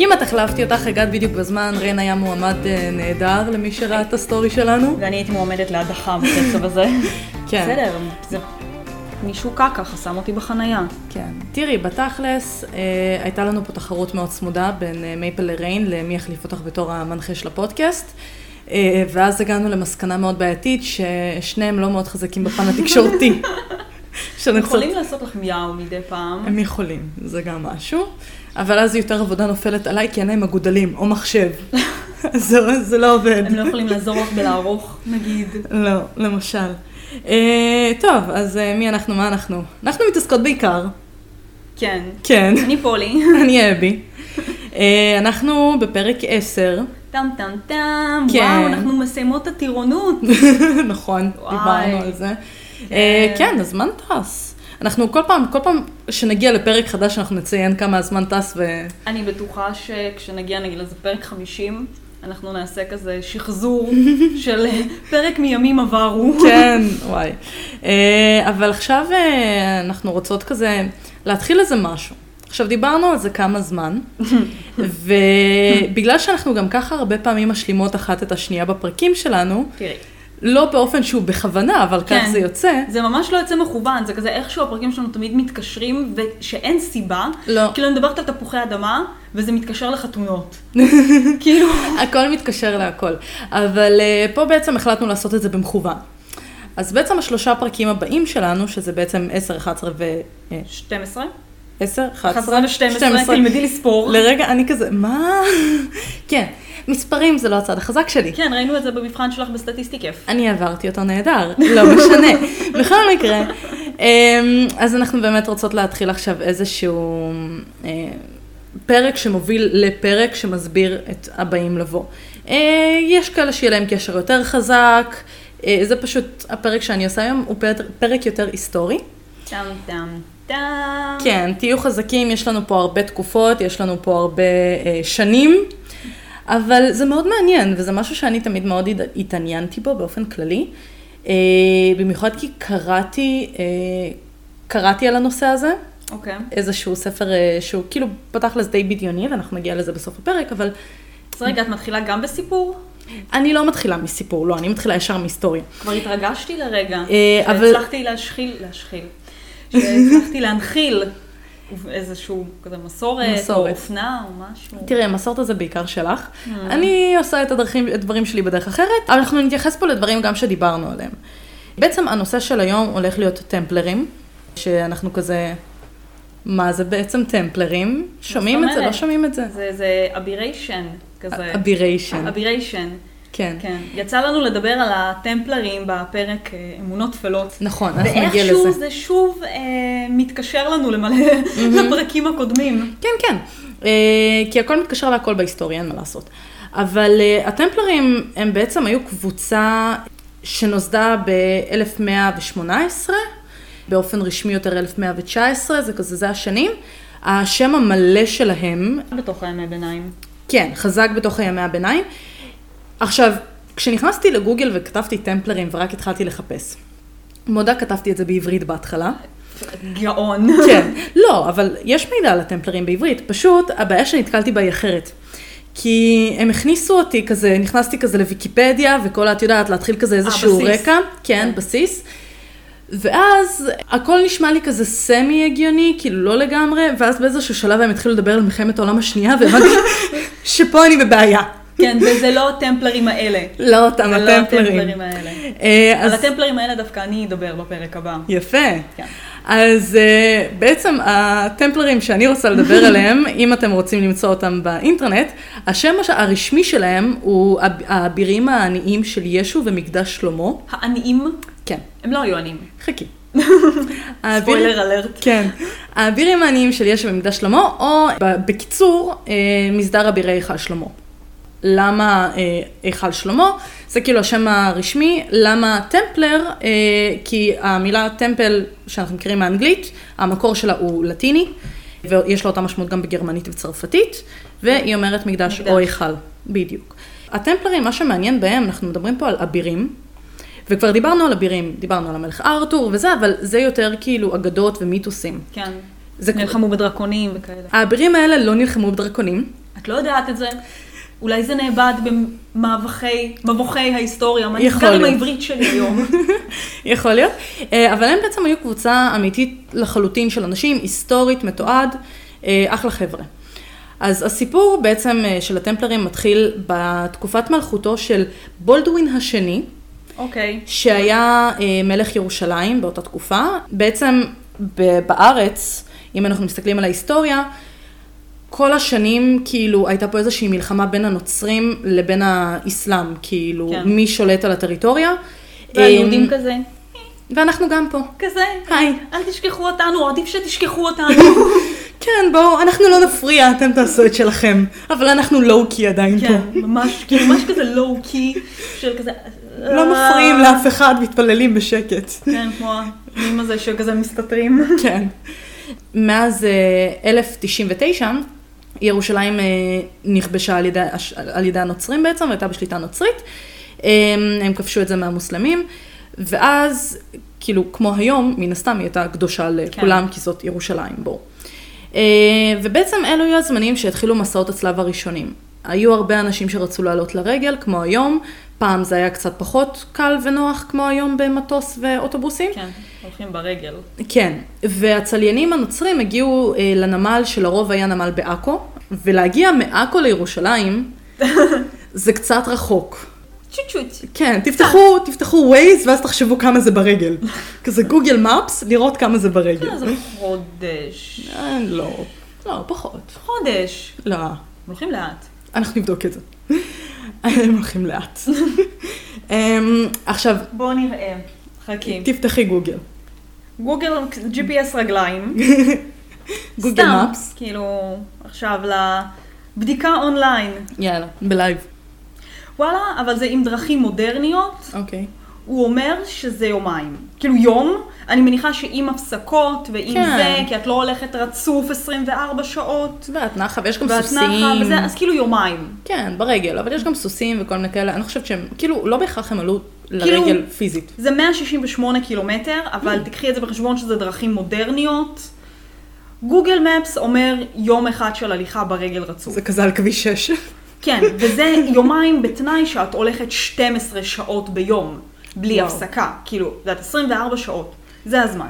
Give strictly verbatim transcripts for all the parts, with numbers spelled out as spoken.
כמעט החלפתי אותך, הגעת בדיוק בזמן, רן היה מועמד נהדר למי שראה את הסטורי שלנו. ואני הייתי מועמדת להדחה בקצב הזה. כן. בסדר, זה מישהו ככה חסם אותי בחנייה. כן. תראי, בתכלס, אה, הייתה לנו פה תחרות מאוד צמודה בין אה, מייפל לריין, למי יחליף אותך בתור המנחה של הפודקאסט. אה, ואז הגענו למסקנה מאוד בעייתית, ששניהם לא מאוד חזקים בפן התקשורתי. הם יכולים לעשות לכם יאו מדי פעם. הם יכולים, זה גם משהו. אבל אז יותר עבודה נופלת עליי, כי אין להם אגודלים או מחשב. זה, זה לא עובד. הם לא יכולים לעזור לך בלערוך, נגיד. לא, למשל. Uh, טוב, אז uh, מי אנחנו, מה אנחנו? אנחנו מתעסקות בעיקר. כן. כן. אני פולי. אני אבי. Uh, אנחנו בפרק עשר. טם טם טם. כן. וואו, אנחנו מסיימות את הטירונות. נכון, וואי. דיברנו על זה. Uh, כן, הזמן טס. אנחנו כל פעם, כל פעם שנגיע לפרק חדש, אנחנו נציין כמה הזמן טס ו... אני בטוחה שכשנגיע, נגיד, לזה פרק חמישים, אנחנו נעשה כזה שחזור של פרק מימים עברו. כן, וואי. אבל עכשיו אנחנו רוצות כזה להתחיל איזה משהו. עכשיו דיברנו על זה כמה זמן, ובגלל שאנחנו גם ככה הרבה פעמים משלימות אחת את השנייה בפרקים שלנו, תראי. לא באופן שהוא בכוונה, אבל כן. כך זה יוצא. זה ממש לא יוצא מכוון, זה כזה איכשהו הפרקים שלנו תמיד מתקשרים, ושאין סיבה. לא. כאילו אני מדברת על תפוחי אדמה, וזה מתקשר לחתונות. כאילו... הכל מתקשר להכל. אבל uh, פה בעצם החלטנו לעשות את זה במכוון. אז בעצם השלושה פרקים הבאים שלנו, שזה בעצם עשר, אחת עשרה ו... שתים עשרה? עשר, אחת עשרה, אחת עשרה ו-שתים עשרה, תלמדי לספור. לרגע אני כזה, מה? כן. מספרים זה לא הצד החזק שלי. כן, ראינו את זה במבחן שלך בסטטיסטיקף. אני עברתי אותו נהדר, לא משנה. בכל מקרה, אז אנחנו באמת רוצות להתחיל עכשיו איזשהו פרק שמוביל לפרק שמסביר את הבאים לבוא. יש כאלה שיהיה להם קשר יותר חזק, זה פשוט הפרק שאני עושה היום, הוא פרק יותר היסטורי. טם טם טם. כן, תהיו חזקים, יש לנו פה הרבה תקופות, יש לנו פה הרבה שנים. אבל זה מאוד מעניין, וזה משהו שאני תמיד מאוד התעניינתי בו באופן כללי. במיוחד כי קראתי, קראתי על הנושא הזה. אוקיי. איזשהו ספר שהוא כאילו פתח לזה די בדיוני, ואנחנו נגיע לזה בסוף הפרק, אבל... אז רגע, את מתחילה גם בסיפור? אני לא מתחילה מסיפור, לא, אני מתחילה ישר מהיסטוריה. כבר התרגשתי לרגע, אבל... שהצלחתי להשחיל, להשחיל, שהצלחתי להנחיל. איזשהו כזה מסורת, מסורת, או אופנה, או משהו. תראי, המסורת הזה בעיקר שלך. Mm. אני עושה את הדרכים, את דברים שלי בדרך אחרת, אבל אנחנו נתייחס פה לדברים גם שדיברנו עליהם. בעצם הנושא של היום הולך להיות טמפלרים, שאנחנו כזה, מה זה בעצם טמפלרים? שומעים את זה, לא שומעים את זה? זה, זה אביריישן, כזה. אביריישן. אביריישן. כן. כן. יצא לנו לדבר על הטמפלרים בפרק אמונות תפלות. נכון, אנחנו נגיע לזה. ואיכשהו זה שוב אה, מתקשר לנו למלא לפרקים הקודמים. כן, כן. אה, כי הכל מתקשר להכל בהיסטוריה, אין מה לעשות. אבל אה, הטמפלרים הם בעצם היו קבוצה שנוסדה ב-אלף מאה ושמונה עשרה, באופן רשמי יותר אלף מאה ותשע עשרה, זה כזה, זה השנים. השם המלא שלהם... בתוך הימי הביניים. כן, חזק בתוך הימי הביניים. עכשיו, כשנכנסתי לגוגל וכתבתי טמפלרים ורק התחלתי לחפש, מודה כתבתי את זה בעברית בהתחלה. גאון. כן, לא, אבל יש מידע על הטמפלרים בעברית, פשוט הבעיה שנתקלתי בה היא אחרת. כי הם הכניסו אותי כזה, נכנסתי כזה לוויקיפדיה וכל את יודעת להתחיל כזה איזשהו רקע. כן, בסיס. ואז הכל נשמע לי כזה סמי הגיוני, כאילו לא לגמרי, ואז באיזשהו שלב הם התחילו לדבר על מלחמת העולם השנייה, והבנתי שפה אני בבעיה. כן, וזה לא הטמפלרים האלה. לא אותם הטמפלרים. זה לא הטמפלרים האלה. על הטמפלרים האלה דווקא אני אדבר בפרק הבא. יפה. אז בעצם הטמפלרים שאני רוצה לדבר עליהם, אם אתם רוצים למצוא אותם באינטרנט, השם הרשמי שלהם הוא האבירים העניים של ישו ומקדש שלמה. העניים? כן. הם לא היו עניים. חכי. ספוילר אלרט. כן. האבירים העניים של ישו ומקדש שלמה, או בקיצור, מסדר אבירי היכל שלמה. למה היכל שלמה? זה כאילו השם הרשמי. למה טמפלר? כי המילה טמפל שאנחנו מכירים מאנגלית, המקור שלה הוא לטיני, ויש לה אותה משמעות גם בגרמנית וצרפתית, והיא אומרת מקדש או היכל. בדיוק. הטמפלרים, מה שמעניין בהם, אנחנו מדברים פה על אבירים, וכבר דיברנו על אבירים, דיברנו על המלך ארתור וזה, אבל זה יותר כאילו אגדות ומיתוסים. כן. נלחמו בדרקונים וכאלה. האבירים האלה לא נלחמו בדרקונים, את לא יודעת את זה. אולי זה נאבד במבוכי, מבוכי ההיסטוריה, מה נסגר עם העברית שלי היום. יכול להיות. אבל הם בעצם היו קבוצה אמיתית לחלוטין של אנשים, היסטורית, מתועד, אחלה חבר'ה. אז הסיפור בעצם של הטמפלרים מתחיל בתקופת מלכותו של בולדווין השני, אוקיי. שהיה מלך ירושלים באותה תקופה. בעצם בארץ, אם אנחנו מסתכלים על ההיסטוריה, כל השנים כאילו הייתה פה איזושהי מלחמה בין הנוצרים לבין האסלאם, כאילו כן. מי שולט על הטריטוריה. והיהודים כזה. ואנחנו גם פה. כזה. היי. אל תשכחו אותנו, עדיף שתשכחו אותנו. כן, בואו, אנחנו לא נפריע, אתם תעשו את שלכם. אבל אנחנו לואו-קי עדיין כן, פה. כן, ממש, כאילו ממש כזה לואו-קי, של כזה... לא מפריעים לאף אחד, מתפללים בשקט. כן, כמו המים הזה שכזה מסתתרים. כן. מאז אלף תשעים ותשע, ירושלים נכבשה על ידי, על ידי הנוצרים בעצם, והייתה בשליטה נוצרית. הם כבשו את זה מהמוסלמים, ואז, כאילו, כמו היום, מן הסתם, היא הייתה קדושה לכולם, כן. כי זאת ירושלים, בואו. ובעצם אלו היו הזמנים שהתחילו מסעות הצלב הראשונים. היו הרבה אנשים שרצו לעלות לרגל, כמו היום. פעם זה היה קצת פחות קל ונוח, כמו היום במטוס ואוטובוסים. כן, הולכים ברגל. כן, והצליינים הנוצרים הגיעו לנמל שלרוב היה נמל בעכו, ולהגיע מעכו לירושלים, זה קצת רחוק. צ'וט-צ'וט. כן, תפתחו, תפתחו ווייז, ואז תחשבו כמה זה ברגל. כזה גוגל מפס, לראות כמה זה ברגל. זה חודש. לא, לא, פחות. חודש. לא. הולכים לאט. אנחנו נבדוק את זה. הם הולכים לאט. עכשיו... בואו נראה. חכי. תפתחי גוגל. גוגל, ג'י פי אס רגליים. גוגל מפס. כאילו, עכשיו לבדיקה אונליין. יאללה, בלייב. וואלה, אבל זה עם דרכים מודרניות. אוקיי. הוא אומר שזה יומיים. כאילו יום, אני מניחה שעם הפסקות ועם כן. זה, כי את לא הולכת רצוף עשרים וארבע שעות. ואת נחה, ויש גם ואת סוסים. נחה, וזה, אז כאילו יומיים. כן, ברגל, אבל יש גם סוסים וכל מיני כאלה. אני חושבת שהם, כאילו, לא בהכרח הם עלו לרגל כאילו, פיזית. זה מאה שישים ושמונה קילומטר, אבל mm. תקחי את זה בחשבון שזה דרכים מודרניות. גוגל מפס אומר יום אחד של הליכה ברגל רצוף. זה כזה על כביש שש. כן, וזה יומיים בתנאי שאת הולכת שתים עשרה שעות ביום, בלי וואו. הפסקה. כאילו, זה עשרים וארבע שעות. זה הזמן.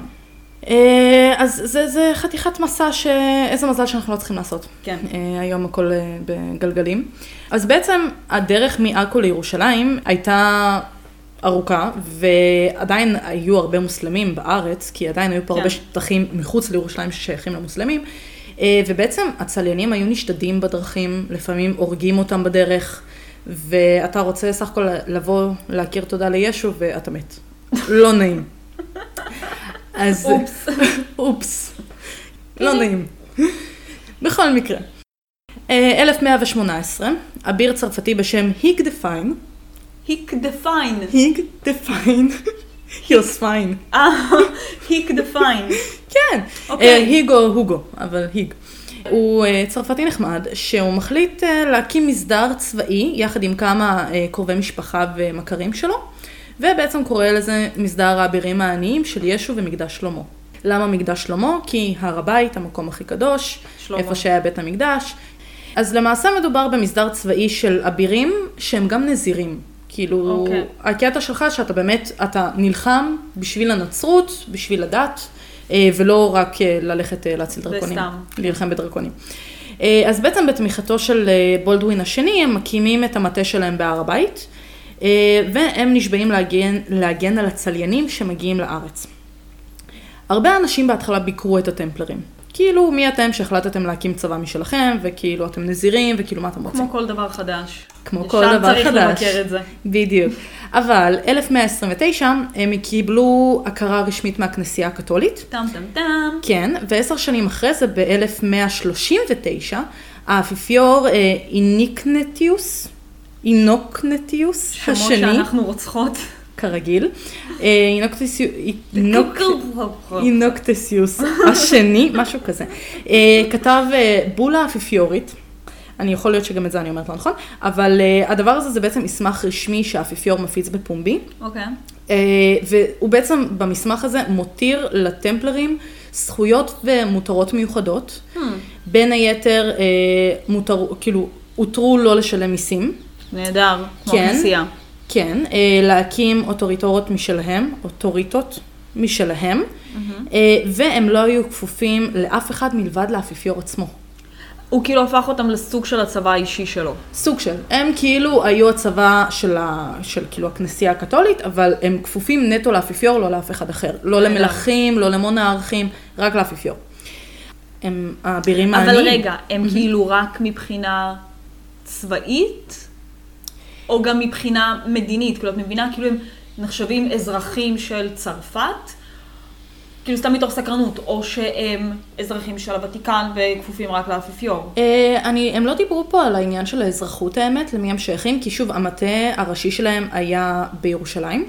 אז זה, זה חתיכת מסע שאיזה מזל שאנחנו לא צריכים לעשות. כן. היום הכל בגלגלים. אז בעצם הדרך מעכו לירושלים הייתה ארוכה, ועדיין היו הרבה מוסלמים בארץ, כי עדיין היו פה כן. הרבה שטחים מחוץ לירושלים ששייכים למוסלמים, ובעצם הצליינים היו נשדדים בדרכים, לפעמים הורגים אותם בדרך, ואתה רוצה סך הכל לבוא להכיר תודה לישו, ואתה מת. לא נעים. אז... אופס. אופס. לא נעים. בכל מקרה. אלף מאה ושמונה עשרה, אביר צרפתי בשם היג דה פיין. היג דה פיין. היג דה פיין. he was fine. אה, היג דה פיין. כן. היג או הוגו, אבל היג. הוא צרפתי נחמד, שהוא מחליט להקים מסדר צבאי, יחד עם כמה קרובי משפחה ומכרים שלו, ובעצם קורא לזה מסדר האבירים העניים של ישו ומקדש שלמה. למה מקדש שלמה? כי הר הבית, המקום הכי קדוש, שלמה. איפה שהיה בית המקדש. אז למעשה מדובר במסדר צבאי של אבירים שהם גם נזירים. כאילו, okay. הקטע שלך שאתה באמת, אתה נלחם בשביל הנצרות, בשביל הדת, ולא רק ללכת להציל דרקונים. וסתם. להילחם בדרקונים. אז בעצם בתמיכתו של בולדווין השני, הם מקימים את המטה שלהם בהר הבית, והם נשבעים להגן, להגן על הצליינים שמגיעים לארץ. הרבה אנשים בהתחלה ביקרו את הטמפלרים. כאילו, מי אתם שהחלטתם להקים צבא משלכם, וכאילו אתם נזירים, וכאילו מה אתם רוצים? כמו כל דבר חדש. כמו כל דבר חדש. שם צריך לבקר את זה. בדיוק. אבל אלף מאה עשרים ותשע הם קיבלו הכרה רשמית מהכנסייה הקתולית. טם טם טם. כן, ועשר שנים אחרי זה, ב-אלף מאה שלושים ותשע, האפיפיור איניקנטיוס, אינוקנטיוס השני. שמות שאנחנו רוצחות. כרגיל. אינוקטסיוס השני, משהו כזה. כתב בולה האפיפיורית, אני יכול להיות שגם את זה אני אומרת לא נכון, אבל הדבר הזה זה בעצם מסמך רשמי שהאפיפיור מפיץ בפומבי. אוקיי. והוא בעצם במסמך הזה מותיר לטמפלרים זכויות ומותרות מיוחדות, בין היתר, אה, מותר, כאילו, הותרו לא לשלם מיסים. נהדר, כמו כן, כנסייה. כן, אה, להקים אוטוריטורות משלהם, אוטוריטות משלהם, mm-hmm. אה, והם לא היו כפופים לאף אחד מלבד לאפיפיור עצמו. הוא כאילו הפך אותם לסוג של הצבא האישי שלו. סוג של. הם כאילו היו הצבא של, ה, של כאילו הכנסייה הקתולית, אבל הם כפופים נטו לאפיפיור, לא לאף אחד אחר. לא למלכים, לא למונarchים, רק לאפיפיור. הם האבירים העניים. אבל רגע, הם כאילו רק מבחינה צבאית, או גם מבחינה מדינית? כאילו, את מבינה, כאילו הם נחשבים אזרחים של צרפת, כאילו סתם מתוך סקרנות, או שהם אזרחים של הוותיקן וכפופים רק לאפיפיור? אני, הם לא דיברו פה על העניין של האזרחות האמת, למי הם שייכים, כי שוב, המטה הראשי שלהם היה בירושלים.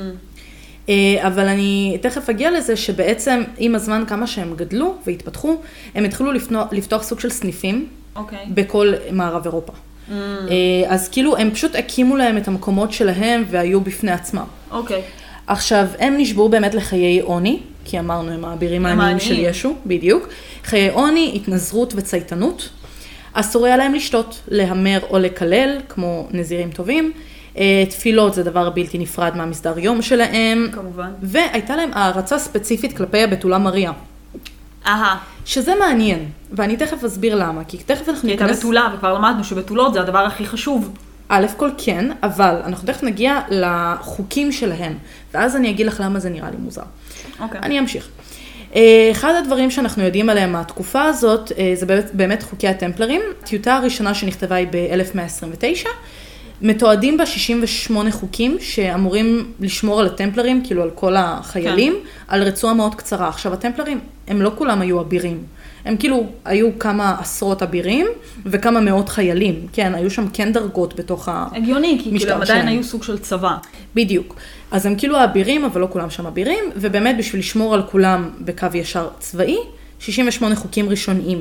Mm. אבל אני תכף אגיע לזה שבעצם עם הזמן כמה שהם גדלו והתפתחו, הם התחילו לפתוח, לפתוח סוג של סניפים okay. בכל מערב אירופה. Mm. אז כאילו הם פשוט הקימו להם את המקומות שלהם והיו בפני עצמם. אוקיי. עכשיו, הם נשבעו באמת לחיי עוני, כי אמרנו, הם האבירים העניים של ישו, בדיוק. חיי עוני, התנזרות וצייתנות. אסור היה להם לשתות, להמר או לקלל, כמו נזירים טובים. תפילות זה דבר בלתי נפרד מהמסדר יום שלהם. כמובן. והייתה להם הערצה ספציפית כלפי הבתולה מריה. אהה. שזה מעניין, ואני תכף אסביר למה, כי תכף אנחנו ניכנס... כי הייתה בתולה, וכבר למדנו שבתולות זה הדבר הכי חשוב. א' כל כן, אבל אנחנו תכף נגיע לחוקים שלהם, ואז אני אגיד לך למה זה נראה לי מוזר. אוקיי. אני אמשיך. אחד הדברים שאנחנו יודעים עליהם מהתקופה הזאת, זה באמת, באמת חוקי הטמפלרים. הטיוטה הראשונה שנכתבה היא ב-אלף מאה עשרים ותשע, מתועדים בה שישים ושמונה חוקים שאמורים לשמור על הטמפלרים, כאילו על כל החיילים, כן. על רצועה מאוד קצרה. עכשיו, הטמפלרים, הם לא כולם היו אבירים. הם כאילו, היו כמה עשרות אבירים וכמה מאות חיילים. כן, היו שם כן דרגות בתוך המשטר שלהם. הגיוני, כי כאילו הם עדיין היו סוג של צבא. בדיוק. אז הם כאילו האבירים, אבל לא כולם שם אבירים, ובאמת בשביל לשמור על כולם בקו ישר צבאי, שישים ושמונה חוקים ראשוניים.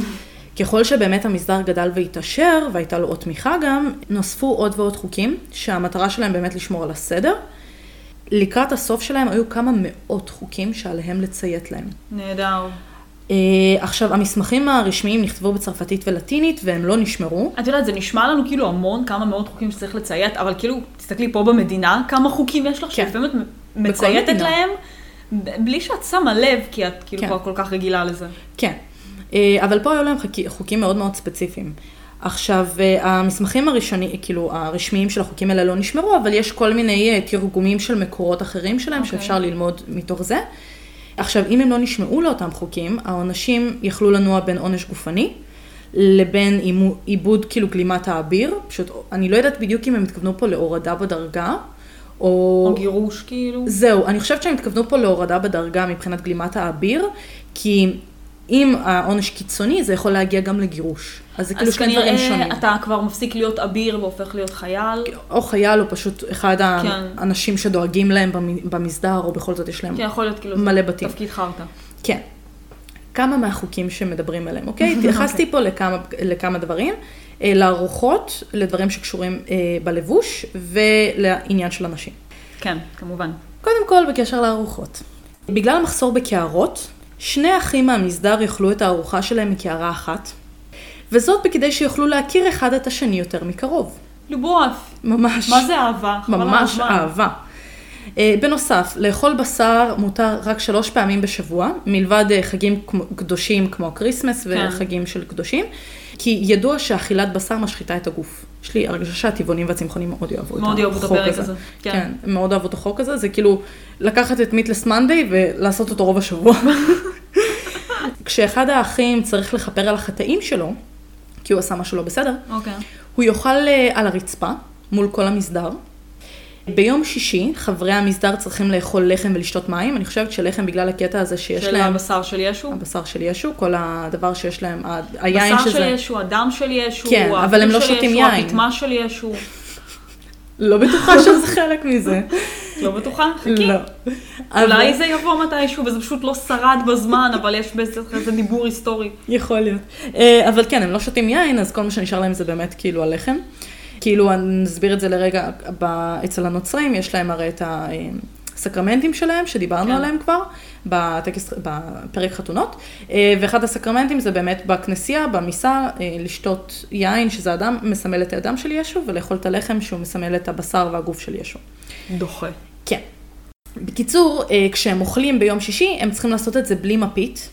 ככל שבאמת המסדר גדל והתעשר, והייתה לו עוד תמיכה גם, נוספו עוד ועוד חוקים, שהמטרה שלהם באמת לשמור על הסדר. לקראת הסוף שלהם היו כמה מאות חוקים שעליהם לציית להם. נהדר. Uh, עכשיו, המסמכים הרשמיים נכתבו בצרפתית ולטינית, והם לא נשמרו. את יודעת, זה נשמע לנו כאילו המון, כמה מאות חוקים שצריך לציית, אבל כאילו, תסתכלי פה במדינה, כמה חוקים יש לך, כן. שלפעמים את מצייתת להם, בלי שאת שמה לב, כי את כאילו כן. כבר כל כך רגילה לזה. כן, uh, אבל פה היו להם חוקים מאוד מאוד ספציפיים. עכשיו, uh, המסמכים הראשונים, כאילו, הרשמיים של החוקים האלה לא נשמרו, אבל יש כל מיני uh, תרגומים של מקורות אחרים שלהם, okay. שאפשר ללמוד מתוך זה. עכשיו, אם הם לא נשמעו לאותם חוקים, העונשים יכלו לנוע בין עונש גופני, לבין עיבוד כאילו גלימת האביר. פשוט, אני לא יודעת בדיוק אם הם התכוונו פה להורדה בדרגה, או... או גירוש כאילו. זהו, אני חושבת שהם התכוונו פה להורדה בדרגה מבחינת גלימת האביר, כי אם העונש קיצוני, זה יכול להגיע גם לגירוש. אז זה כאילו שני דברים שונים. אז כנראה אתה כבר מפסיק להיות אביר והופך להיות חייל. או חייל, או פשוט אחד כן. האנשים שדואגים להם במסדר, או בכל זאת יש להם כן, יכול להיות כאילו מלא בתים. תפקיד חרטה. כן. כמה מהחוקים שמדברים עליהם, אוקיי? התייחסתי פה לכמה, לכמה דברים, לארוחות, לדברים שקשורים בלבוש, ולעניין של אנשים. כן, כמובן. קודם כל, בקשר לארוחות. בגלל המחסור בקערות, שני אחים מהמסדר יאכלו את הארוחה שלהם מקערה אחת, וזאת בכדי שיוכלו להכיר אחד את השני יותר מקרוב. לובוף. ממש. מה זה אהבה? ממש אהבה. בנוסף, לאכול בשר מותר רק שלוש פעמים בשבוע, מלבד חגים קדושים כמו הקריסמס וחגים של קדושים, כי ידוע שאכילת בשר משחיתה את הגוף. יש לי הרגשה שהטבעונים והצמחונים מאוד יאהבו את החוק הזה. מאוד יאהבו את הפרק הזה. כן, הם מאוד אהבו את החוק הזה. זה כאילו לקחת את מיטלס מנדי ולעשות אותו רוב השבוע. כשאחד האחים צריך לכפר על החטאים שלו, כי הוא עשה משהו לא בסדר, הוא יאכל על הרצפה מול כל המסדר. ביום שישי, חברי המסדר צריכים לאכול לחם ולשתות מים. אני חושבת שלחם בגלל הקטע הזה שיש של להם... של הבשר של ישו? הבשר של ישו, כל הדבר שיש להם, היין שזה... בשר של ישו, הדם של ישו, כן, אבל הם לא שותים יין. הפטמה של ישו. לא בטוחה שזה חלק מזה. לא בטוחה? חכי. לא. אולי זה יבוא מתישהו, וזה פשוט לא שרד בזמן, אבל יש באיזה דיבור היסטורי. יכול להיות. אבל כן, הם לא שותים יין, אז כל מה שנשאר להם זה באמת כאילו הלחם. כאילו, נסביר את זה לרגע, אצל הנוצרים יש להם הרי את הסקרמנטים שלהם, שדיברנו כן. עליהם כבר, בטקס, בפרק חתונות, ואחד הסקרמנטים זה באמת בכנסייה, במיסה, לשתות יין, שזה אדם, מסמל את האדם של ישו, ולאכול את הלחם שהוא מסמל את הבשר והגוף של ישו. דוחה. כן. בקיצור, כשהם אוכלים ביום שישי, הם צריכים לעשות את זה בלי מפית.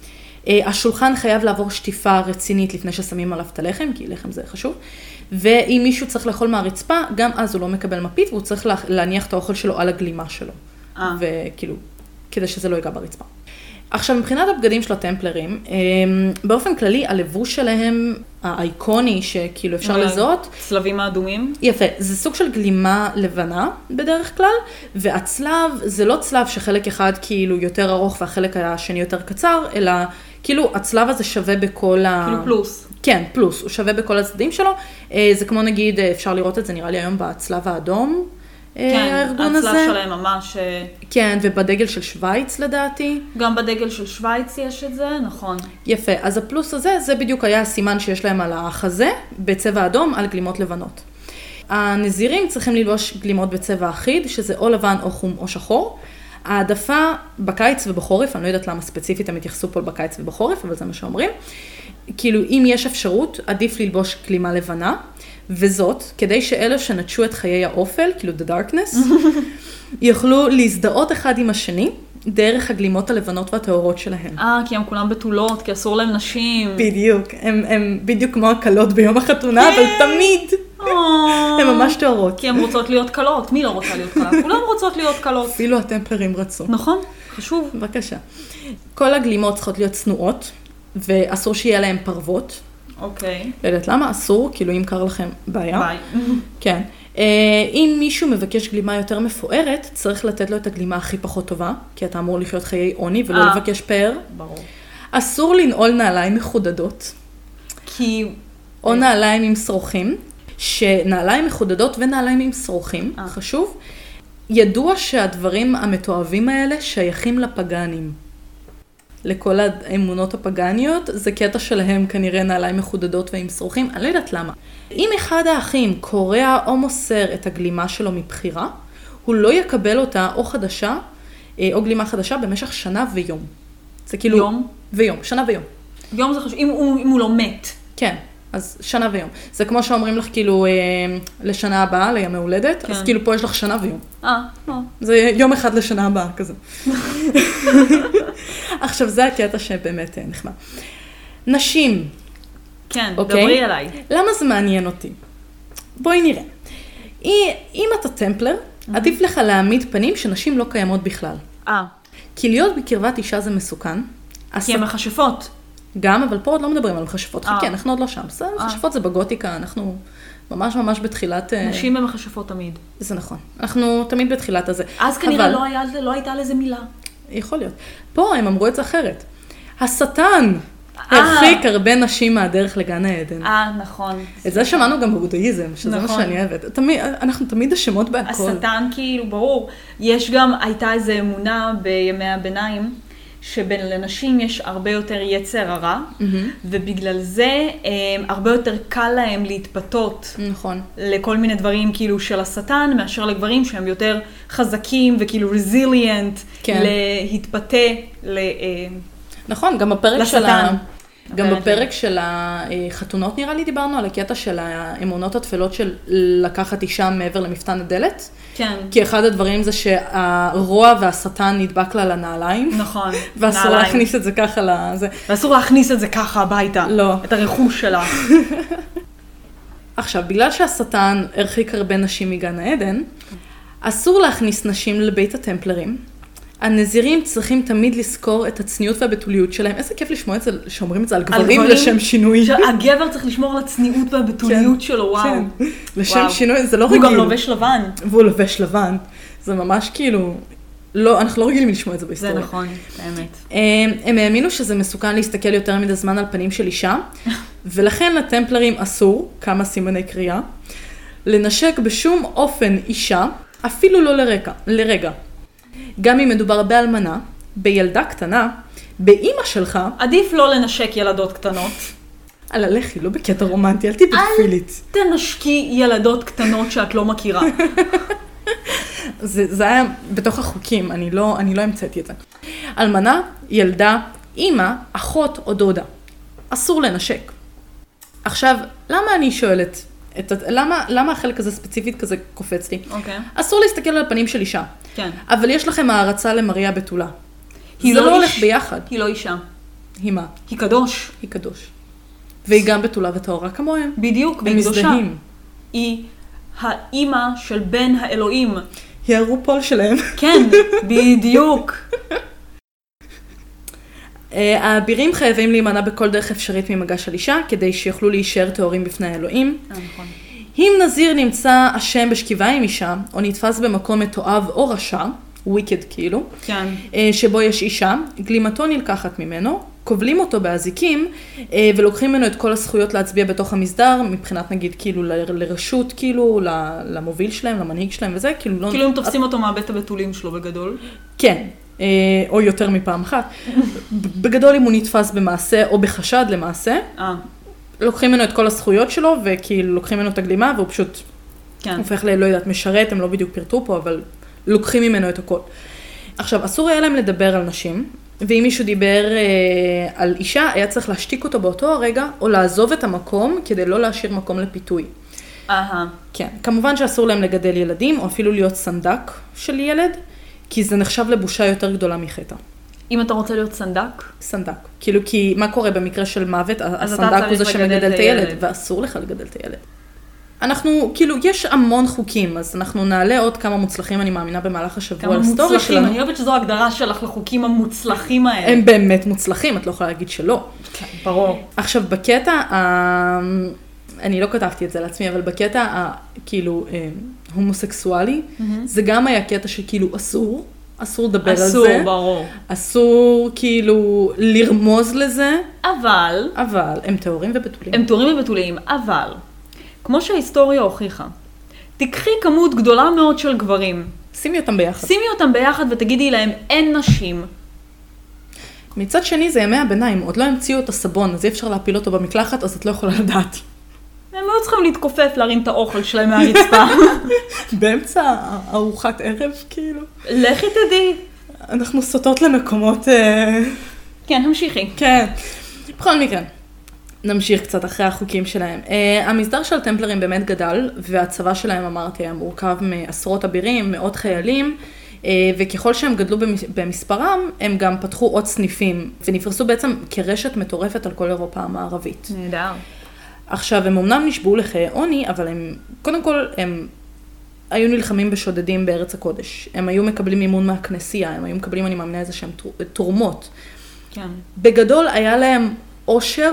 השולחן חייב לעבור שטיפה רצינית לפני ששמים עליו את הלחם, כי לחם זה חשוב. ואם מישהו צריך לאכול מהרצפה, גם אז הוא לא מקבל מפית, והוא צריך להניח את האוכל שלו על הגלימה שלו. אה. וכאילו, כדי שזה לא ייגע ברצפה. עכשיו, מבחינת הבגדים של הטמפלרים, באופן כללי, הלבוש שלהם, האייקוני, שכאילו אפשר לזהות. צלבים האדומים? יפה, זה סוג של גלימה לבנה בדרך כלל, והצלב זה לא צלב שחלק אחד כאילו יותר ארוך והחלק השני יותר קצר, אלא כאילו הצלב הזה שווה בכל ה... כאילו פלוס. כן, פלוס, הוא שווה בכל הצדדים שלו. זה כמו נגיד, אפשר לראות את זה נראה לי היום בצלב האדום. כן, הצלב שלהם ממש... כן, ובדגל של שוויץ לדעתי. גם בדגל של שוויץ יש את זה, נכון. יפה, אז הפלוס הזה, זה בדיוק היה הסימן שיש להם על החזה, בצבע אדום, על גלימות לבנות. הנזירים צריכים ללבוש גלימות בצבע אחיד, שזה או לבן או חום או שחור. העדפה בקיץ ובחורף, אני לא יודעת למה ספציפית הם התייחסו פה בקיץ ובחורף, אבל זה מה שאומרים. כאילו, אם יש אפשרות, עדיף ללבוש גלימה לבנה. וזאת, כדי שאלה שנטשו את חיי האופל, כאילו the darkness, יוכלו להזדהות אחד עם השני, דרך הגלימות הלבנות והטהורות שלהם. אה, כי הם כולם בתולות, כי אסור להם נשים. בדיוק, הם, הם בדיוק כמו הקלות ביום החתונה, אבל תמיד הם ממש טהורות. כי הם רוצות להיות קלות, מי לא רוצה להיות קלה? כולם רוצות להיות קלות. אפילו הטמפלרים רצו. נכון, חשוב. בבקשה. כל הגלימות צריכות להיות צנועות, ואסור שיהיה להם פרוות. אוקיי. לא יודעת למה, אסור, כאילו אם קר לכם בעיה. ביי. כן. אם מישהו מבקש גלימה יותר מפוארת, צריך לתת לו את הגלימה הכי פחות טובה, כי אתה אמור לחיות חיי עוני ולא לבקש פאר. ברור. אסור לנעול נעליים מחודדות. כי... או נעליים עם שרוכים, שנעליים מחודדות ונעליים עם שרוכים, חשוב. ידוע שהדברים המתועבים האלה שייכים לפגנים. לכל האמונות הפגניות, זה קטע שלהם כנראה נעליים מחודדות ועם שרוכים, אני לא יודעת למה. אם אחד האחים קורע או מוסר את הגלימה שלו מבחירה, הוא לא יקבל אותה או חדשה, או גלימה חדשה במשך שנה ויום. זה כאילו... יום? ויום, שנה ויום. יום זה חשוב, אם הוא, אם הוא לא מת. כן, אז שנה ויום. זה כמו שאומרים לך כאילו לשנה הבאה, לימי הולדת, כן. אז כאילו פה יש לך שנה ויום. אה, לא. זה יום אחד לשנה הבאה, כזה. עכשיו, זה הקטע שבאמת נחמד. נשים. כן, אוקיי? דברי עליי. למה זה מעניין אותי? בואי נראה. אם אתה טמפלר, mm-hmm. עדיף לך להעמיד פנים שנשים לא קיימות בכלל. אה. כי להיות בקרבת אישה זה מסוכן. כי הן מכשפות. גם, אבל פה עוד לא מדברים על מכשפות. חכי, אנחנו עוד לא שם. מכשפות זה בגותיקה, אנחנו ממש ממש בתחילת... נשים הן מכשפות תמיד. זה נכון. אנחנו תמיד בתחילת הזה. אז כנראה לא היה, לא הייתה לזה מילה. יכול להיות. פה הם אמרו את זה אחרת. השטן הרחיק הרבה נשים מהדרך לגן העדן. אה, נכון. את זה שמענו גם בבודהיזם, שזה מה שאני אוהבת. אנחנו תמיד אשמות בהכל. השטן כאילו, ברור. יש גם, הייתה איזו אמונה בימי הביניים, שבין לנשים יש הרבה יותר יצר הרע, ובגלל זה הרבה יותר קל להם להתפתות נכון. לכל מיני דברים כאילו של השטן, מאשר לגברים שהם יותר חזקים וכאילו resilient, להתפתה נכון, גם בפרק של ה... גם בפרק של החתונות נראה לי דיברנו על הקטע של האמונות התפלות של לקחת אישה מעבר למפתן הדלת. כן. כי אחד הדברים זה שהרוע והשטן נדבק לה לנעליים. נכון. ואסור להכניס את זה ככה לזה. ואסור להכניס את זה ככה הביתה. לא. את הרכוש שלה. עכשיו, בגלל שהשטן הרחיק הרבה נשים מגן העדן, אסור להכניס נשים לבית הטמפלרים. הנזירים צריכים תמיד לזכור את הצניעות והבתוליות שלהם. איזה כיף לשמוע את זה, שאומרים את זה על גברים לשם שינוי. הגבר צריך לשמור על הצניעות והבתוליות שלו, וואו. לשם שינוי, זה לא רגיל. הוא גם לובש לבן. והוא לובש לבן. זה ממש כאילו, אנחנו לא רגילים לשמוע את זה בהיסטוריה. זה נכון, באמת. הם האמינו שזה מסוכן להסתכל יותר מדי זמן על פנים של אישה, ולכן לטמפלרים אסור, כמה סימני קריאה, לנשק בשום אופן אישה, אפילו לא לרגע. לרגע. גם אם מדובר באלמנה, בילדה קטנה, באמא שלך. עדיף לא לנשק ילדות קטנות. על הלכי, לא בקטע רומנטי, אל תפילית. אל תנשקי ילדות קטנות שאת לא מכירה. זה, זה היה בתוך החוקים, אני לא, אני לא המצאתי את זה. אלמנה, ילדה, אמא, אחות או דודה. אסור לנשק. עכשיו, למה אני שואלת? את, למה, למה החלק הזה ספציפית כזה קופץ לי? אוקיי. אסור להסתכל על הפנים של אישה. כן. אבל יש לכם הערצה למריה בתולה. היא זה לא לא איש- הולך ביחד. היא לא אישה. היא מה? היא קדוש. היא קדוש. והיא גם בתולה וטהורה כמוהם. בדיוק, הם והיא קדושה. מזדהים. היא האימא של בן האלוהים. היא הרופול שלהם. כן, בדיוק. האבירים חייבים להימנע בכל דרך אפשרית ממגע של אישה, כדי שיוכלו להישאר טהורים בפני האלוהים. אה, נכון. אם נזיר נמצא אשם בשכיבה עם אישה, או נתפס במקום מתועב או רשע, וויקד כאילו, כן. שבו יש אישה, גלימתו נלקחת ממנו, קובלים אותו באזיקים, ולוקחים ממנו את כל הזכויות להצביע בתוך המסדר, מבחינת נגיד כאילו ל- לרשות, כאילו למוביל שלהם, למנהיג שלהם וזה, כאילו לא... כאילו הם תופסים אותו מהבית הבתולים שלו בגדול. כן, או יותר מפעם אחת. בגדול אם הוא נתפס במעשה או בחשד למעשה, אה, לוקחים ממנו את כל הזכויות שלו, וכאילו לוקחים ממנו את הגלימה, והוא פשוט כן. הופך ל... לא יודעת, משרת, הם לא בדיוק פירטו פה, אבל לוקחים ממנו את הכל. עכשיו, אסור היה להם לדבר על נשים, ואם מישהו דיבר אה, על אישה, היה צריך להשתיק אותו באותו הרגע, או לעזוב את המקום, כדי לא להשאיר מקום לפיתוי. אהה. כן, כמובן שאסור להם לגדל ילדים, או אפילו להיות סנדק של ילד, כי זה נחשב לבושה יותר גדולה מחטא. אם אתה רוצה להיות סנדק, סנדק. כאילו, כי מה קורה במקרה של מוות? אתה הסנדק הוא זה צריך שמגדל לגדל את את הילד, הילד. ואסור לך לגדל את הילד. אנחנו, כאילו, יש המון חוקים, אז אנחנו נעלה עוד כמה מוצלחים, אני מאמינה, במהלך השבוע כמה על הסטורי מוצלחים. שלנו. אני אוהבת שזו ההגדרה שלך לחוקים המוצלחים האלה. הם באמת מוצלחים, את לא יכולה להגיד שלא. כן, ברור. עכשיו, בקטע, ה... אני לא כתבתי את זה לעצמי, אבל בקטע, ה... כאילו, אה, הומוסקסואלי, זה גם היה קטע שכאילו אסור, אסור לדבר על זה. אסור, ברור. אסור כאילו לרמוז לזה, אבל, אבל הם טהורים ובתולים. הם טהורים ובתוליים, אבל, כמו שההיסטוריה הוכיחה, תיקחי כמות גדולה מאוד של גברים, שימי אותם ביחד. שימי אותם ביחד ותגידי להם, אין נשים. מצד שני זה ימי הביניים, עוד לא המציאו את הסבון, אז אי אפשר להפיל אותו במקלחת, אז את לא יכולה לדעת. הם היו צריכים להתכופף, להרים את האוכל שלהם מהרצפה. באמצע ארוחת ערב, כאילו. לכי תדעי. אנחנו סוטות למקומות... אה, כן, המשיכי. כן. בכל מקרה, נמשיך קצת אחרי החוקים שלהם. Uh, המסדר של הטמפלרים באמת גדל, והצבא שלהם, אמרתי, היה מורכב מעשרות אבירים, מאות חיילים, uh, וככל שהם גדלו במספרם, הם גם פתחו עוד סניפים, ונפרסו בעצם כרשת מטורפת על כל אירופה המערבית. נהדר. עכשיו, הם אמנם נשבעו לחיי עוני, אבל הם, קודם כל, הם היו נלחמים בשודדים בארץ הקודש. הם היו מקבלים מימון מהכנסייה, הם היו מקבלים, אני מאמינה, איזה שהם תורמות. כן. בגדול היה להם עושר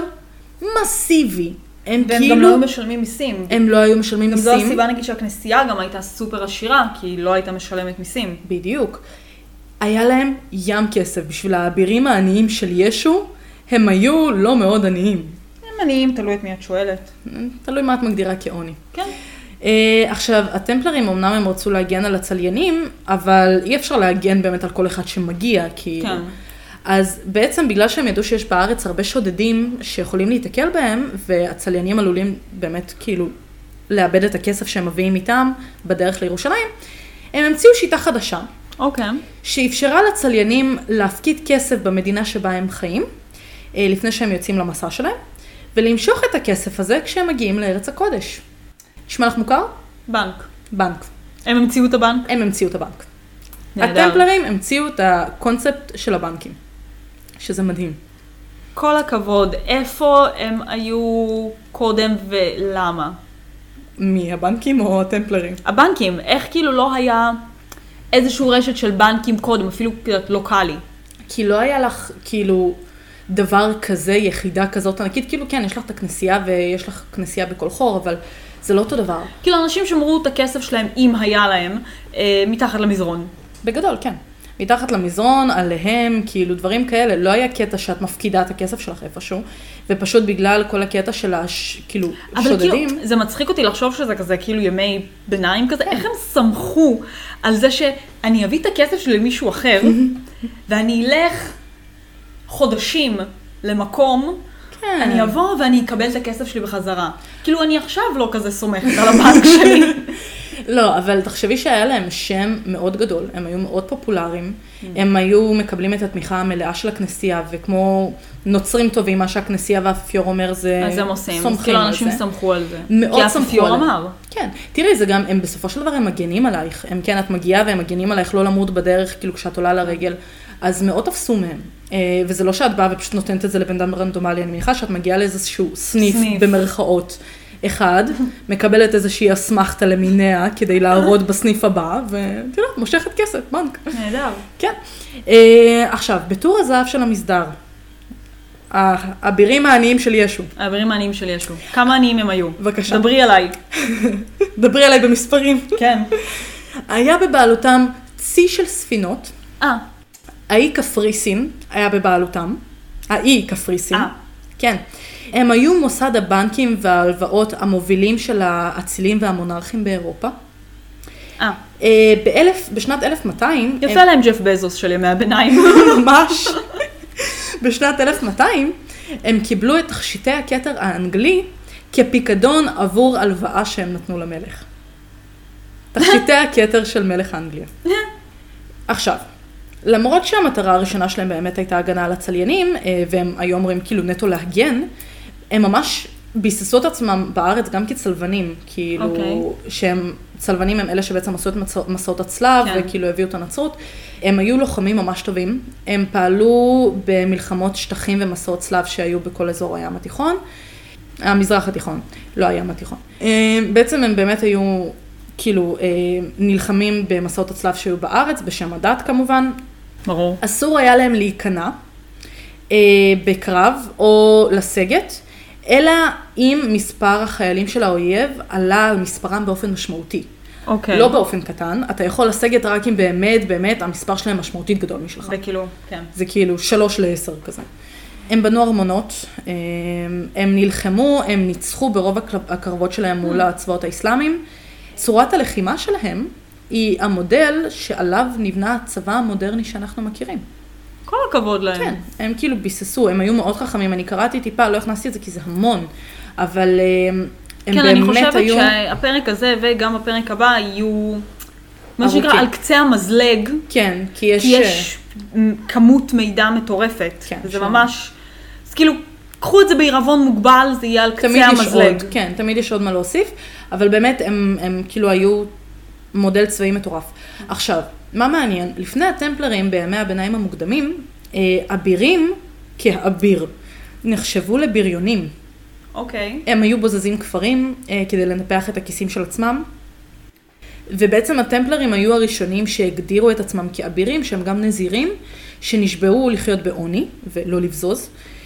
מסיבי. הם והם כאילו... גם לא היו משלמים מיסים. הם לא היו משלמים גם זו מיסים. הסיבה נגיד שהכנסייה גם הייתה סופר עשירה, כי היא לא הייתה משלמת מיסים. בדיוק. היה להם ים כסף. בשביל האבירים העניים של ישו, הם היו לא מאוד עניים. הם עניים, תלוי את מי את שואלת. תלוי מה את מגדירה כעוני. כן. Uh, עכשיו, הטמפלרים אמנם הם רצו להגן על הצליינים, אבל אי אפשר להגן באמת על כל אחד שמגיע, כאילו. כן. אז בעצם בגלל שהם ידעו שיש בארץ הרבה שודדים שיכולים להתקל בהם, והצליינים עלולים באמת כאילו לאבד את הכסף שהם מביאים איתם בדרך לירושלים, הם המציאו שיטה חדשה, אוקיי. שאפשרה לצליינים להפקיד כסף במדינה שבה הם חיים, לפני שהם יוצאים למסע שלהם, ולמשוך את הכסף הזה כשהם מגיעים לארץ הקודש. נשמע לך מוכר? בנק. בנק. הם המציאו את הבנק? הם המציאו את הבנק. נהדר. הטמפלרים המציאו את הקונספט של הבנקים, שזה מדהים. כל הכבוד, איפה הם היו קודם ולמה? מי, הבנקים או הטמפלרים? הבנקים, איך כאילו לא היה איזשהו רשת של בנקים קודם, אפילו לוקלי? כי לא היה לך כאילו דבר כזה, יחידה כזאת ענקית, כאילו כן, יש לך את הכנסייה ויש לך כנסייה בכל חור, אבל זה לא אותו דבר. כאילו אנשים שמרו את הכסף שלהם, אם היה להם, אה, מתחת למזרון. בגדול, כן. מתחת למזרון, עליהם, כאילו דברים כאלה. לא היה קטע שאת מפקידה את הכסף שלך איפשהו, ופשוט בגלל כל הקטע של הש... כאילו שודדים. כאילו, זה מצחיק אותי לחשוב שזה כזה כאילו ימי ביניים כזה. איך הם סמכו על זה שאני אביא את הכסף שלי למישהו אחר, ואני אלך חודשים למקום, כן. אני אבוא ואני אקבל את הכסף שלי בחזרה. כאילו אני עכשיו לא כזה סומכת על הבנק שלי. לא, אבל תחשבי שהיה להם שם מאוד גדול, הם היו מאוד פופולריים, הם היו מקבלים את התמיכה המלאה של הכנסייה, וכמו נוצרים טובים, מה שהכנסייה והאפיפיור אומר זה אז הם עושים, סומכים כאילו על אנשים זה. סמכו על זה. מאוד כי סמכו האפיפיור עליהם. אמר. כן, תראי, זה גם, הם בסופו של דבר הם מגנים עלייך, הם כן, את מגיעה והם מגנים עלייך לא למות בדרך, כאילו כשאת עולה לרגל, אז מאוד תפסו מהם. וזה לא שאת באה ופשוט נותנת את זה לבן אדם רנדומלי, אני מניחה שאת מגיעה לאיזשהו סניף, סניף. במרכאות. אחד, מקבלת איזושהי אסמכתה למיניה כדי לערוד בסניף הבא, ותראה, מושכת כסף, בנק. נהדר. כן. אה, עכשיו, בטור הזהב של המסדר, האבירים העניים של ישו. האבירים העניים של ישו. כמה עניים הם היו? בבקשה. דברי עליי. דברי עליי במספרים. כן. היה בבעלותם צי של ספינות, אה. האי קפריסין היה בבעלותם, האי קפריסין, אה. כן. הם היו מוסד הבנקים וההלוואות המובילים של האצילים והמונarכים באירופה. אה. אה, באלף, בשנת אלף מאתיים... יפה הם... להם ג'ף בזוס של ימי הביניים. ממש. בשנת אלף מאתיים הם קיבלו את תכשיטי הכתר האנגלי כפיקדון עבור הלוואה שהם נתנו למלך. תכשיטי הכתר של מלך אנגליה. עכשיו, למרות שהמטרה הראשונה שלהם באמת הייתה הגנה על הצליינים, והם היו אומרים כאילו נטו להגן, הם ממש ביססו את עצמם בארץ גם כצלבנים, כאילו okay. שהם, צלבנים הם אלה שבעצם עשו את מסעות הצלב, כן. וכאילו הביאו את הנצרות. הם היו לוחמים ממש טובים, הם פעלו במלחמות שטחים ומסעות צלב שהיו בכל אזור הים התיכון, המזרח התיכון, לא הים התיכון. בעצם הם באמת היו כאילו נלחמים במסעות הצלב שהיו בארץ, בשם הדת כמובן. ברור. אסור היה להם להיכנע אה, בקרב או לסגת, אלא אם מספר החיילים של האויב עלה על מספרם באופן משמעותי. אוקיי. לא באופן קטן, אתה יכול לסגת רק אם באמת, באמת, המספר שלהם משמעותית גדול משלך. וכאילו, כן. זה כאילו שלוש לעשר כזה. הם בנו ארמונות, הם נלחמו, הם ניצחו ברוב הקרבות שלהם מול הצבאות האסלאמיים. צורת הלחימה שלהם היא המודל שעליו נבנה הצבא המודרני שאנחנו מכירים. כל הכבוד להם. כן, הם כאילו ביססו, הם היו מאוד חכמים, אני קראתי טיפה, לא הכנסתי את זה כי זה המון, אבל הם כן, באמת היו... כן, אני חושבת שהפרק הזה וגם הפרק הבא יהיו, מה ארוכים. שנקרא, על קצה המזלג. כן, כי יש... כי יש כמות מידע מטורפת. כן, וזה שם. ממש, אז כאילו, קחו את זה בעירבון מוגבל, זה יהיה על קצה המזלג. עוד, כן, תמיד יש עוד מה להוסיף, אבל באמת הם, הם כאילו היו מודל צבאי מטורף. עכשיו, מה מעניין? לפני הטמפלרים בימי הביניים המוקדמים, אבירים כאביר נחשבו לבריונים. אוקיי. הם היו בוזזים כפרים כדי לנפח את הכיסים של עצמם, ובעצם הטמפלרים היו הראשונים שהגדירו את עצמם כאבירים, שהם גם נזירים, שנשבעו לחיות בעוני ולא לבזוז,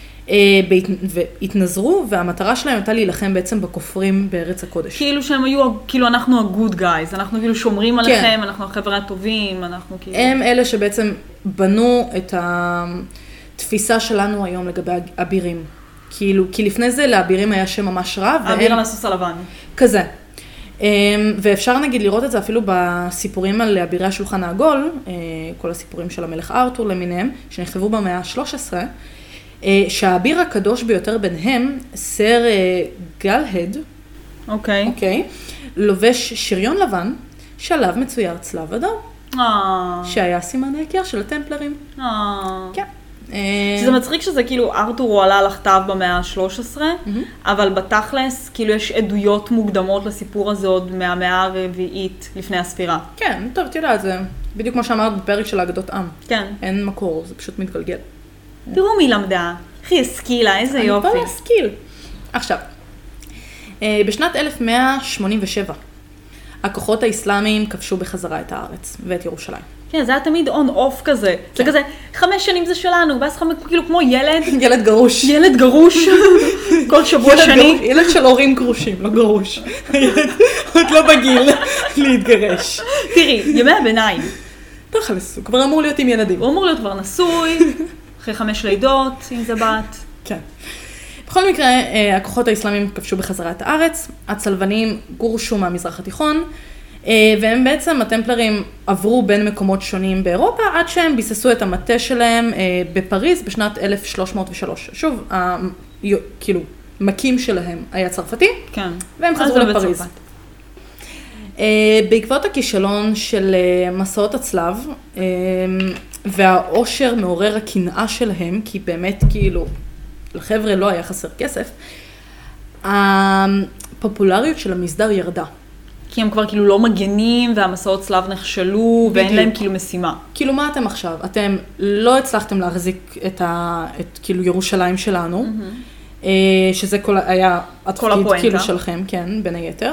והתנזרו, והמטרה שלהם הייתה להילחם בעצם בכופרים בארץ הקודש. כאילו שהם היו, כאילו אנחנו ה-good guys, אנחנו כאילו שומרים עליכם, אנחנו החבר'ה הטובים, אנחנו כאילו... הם אלה שבעצם בנו את התפיסה שלנו היום לגבי אבירים. כאילו, כי לפני זה לאבירים היה שם ממש רע. האביר על הסוס הלבן. כזה. ואפשר נגיד לראות את זה אפילו בסיפורים על אבירי השולחן העגול, כל הסיפורים של המלך ארתור למיניהם, שנכתבו במאה ה-שלוש עשרה, שהאביר הקדוש ביותר ביניהם, סר גלהד, אוקיי. אוקיי, לובש שריון לבן, שעליו מצויר צלב אדום, שהיה סימן ההיכר של הטמפלרים. כן. שזה מצחיק שזה כאילו ארתור הוא עלה לכתב במאה ה-שלוש עשרה, אבל בתכלס כאילו יש עדויות מוקדמות לסיפור הזה עוד מהמאה הרביעית לפני הספירה. כן, טוב, תדע, זה בדיוק כמו שאמרת בפרק של האגדות עם. כן. אין מקור, זה פשוט מתגלגל. תראו מי למדה, הכי השכילה, איזה יופי. אני בא להשכיל. עכשיו, בשנת אלף מאה שמונים ושבע, הכוחות האסלאמיים כבשו בחזרה את הארץ ואת ירושלים. כן, זה היה תמיד on-off כזה. זה כזה, חמש שנים זה שלנו, ואז חמש, כאילו כמו ילד. ילד גרוש. ילד גרוש. כל שבוע שני. ילד של הורים גרושים, לא גרוש. ילד עוד לא בגיל להתגרש. תראי, ימי הביניים. תכלס, הוא כבר אמור להיות עם ילדים. הוא אמור להיות כבר נשוי, אחרי חמש לידות, אם זה בת. כן. בכל מקרה, הכוחות האסלאמיים כבשו בחזרה את הארץ, הצלבנים גורשו מהמזרח התיכון, והם בעצם, הטמפלרים עברו בין מקומות שונים באירופה, עד שהם ביססו את המטה שלהם בפריז בשנת אלף שלוש מאות ושלוש. שוב, כאילו, מקים שלהם היה צרפתי, כן. והם חזרו לפריז. בעקבות הכישלון של מסעות הצלב, והאושר מעורר הקנאה שלהם, כי באמת כאילו לחבר'ה לא היה חסר כסף, הפופולריות של המסדר ירדה. כי הם כבר כאילו לא מגנים, והמסעות צלב נכשלו, ואין להם כאילו משימה. כאילו מה אתם עכשיו? אתם לא הצלחתם להחזיק את, ה, את כאילו ירושלים שלנו, mm-hmm. שזה כל, היה התפקיד כאילו שלכם, כן, בין היתר.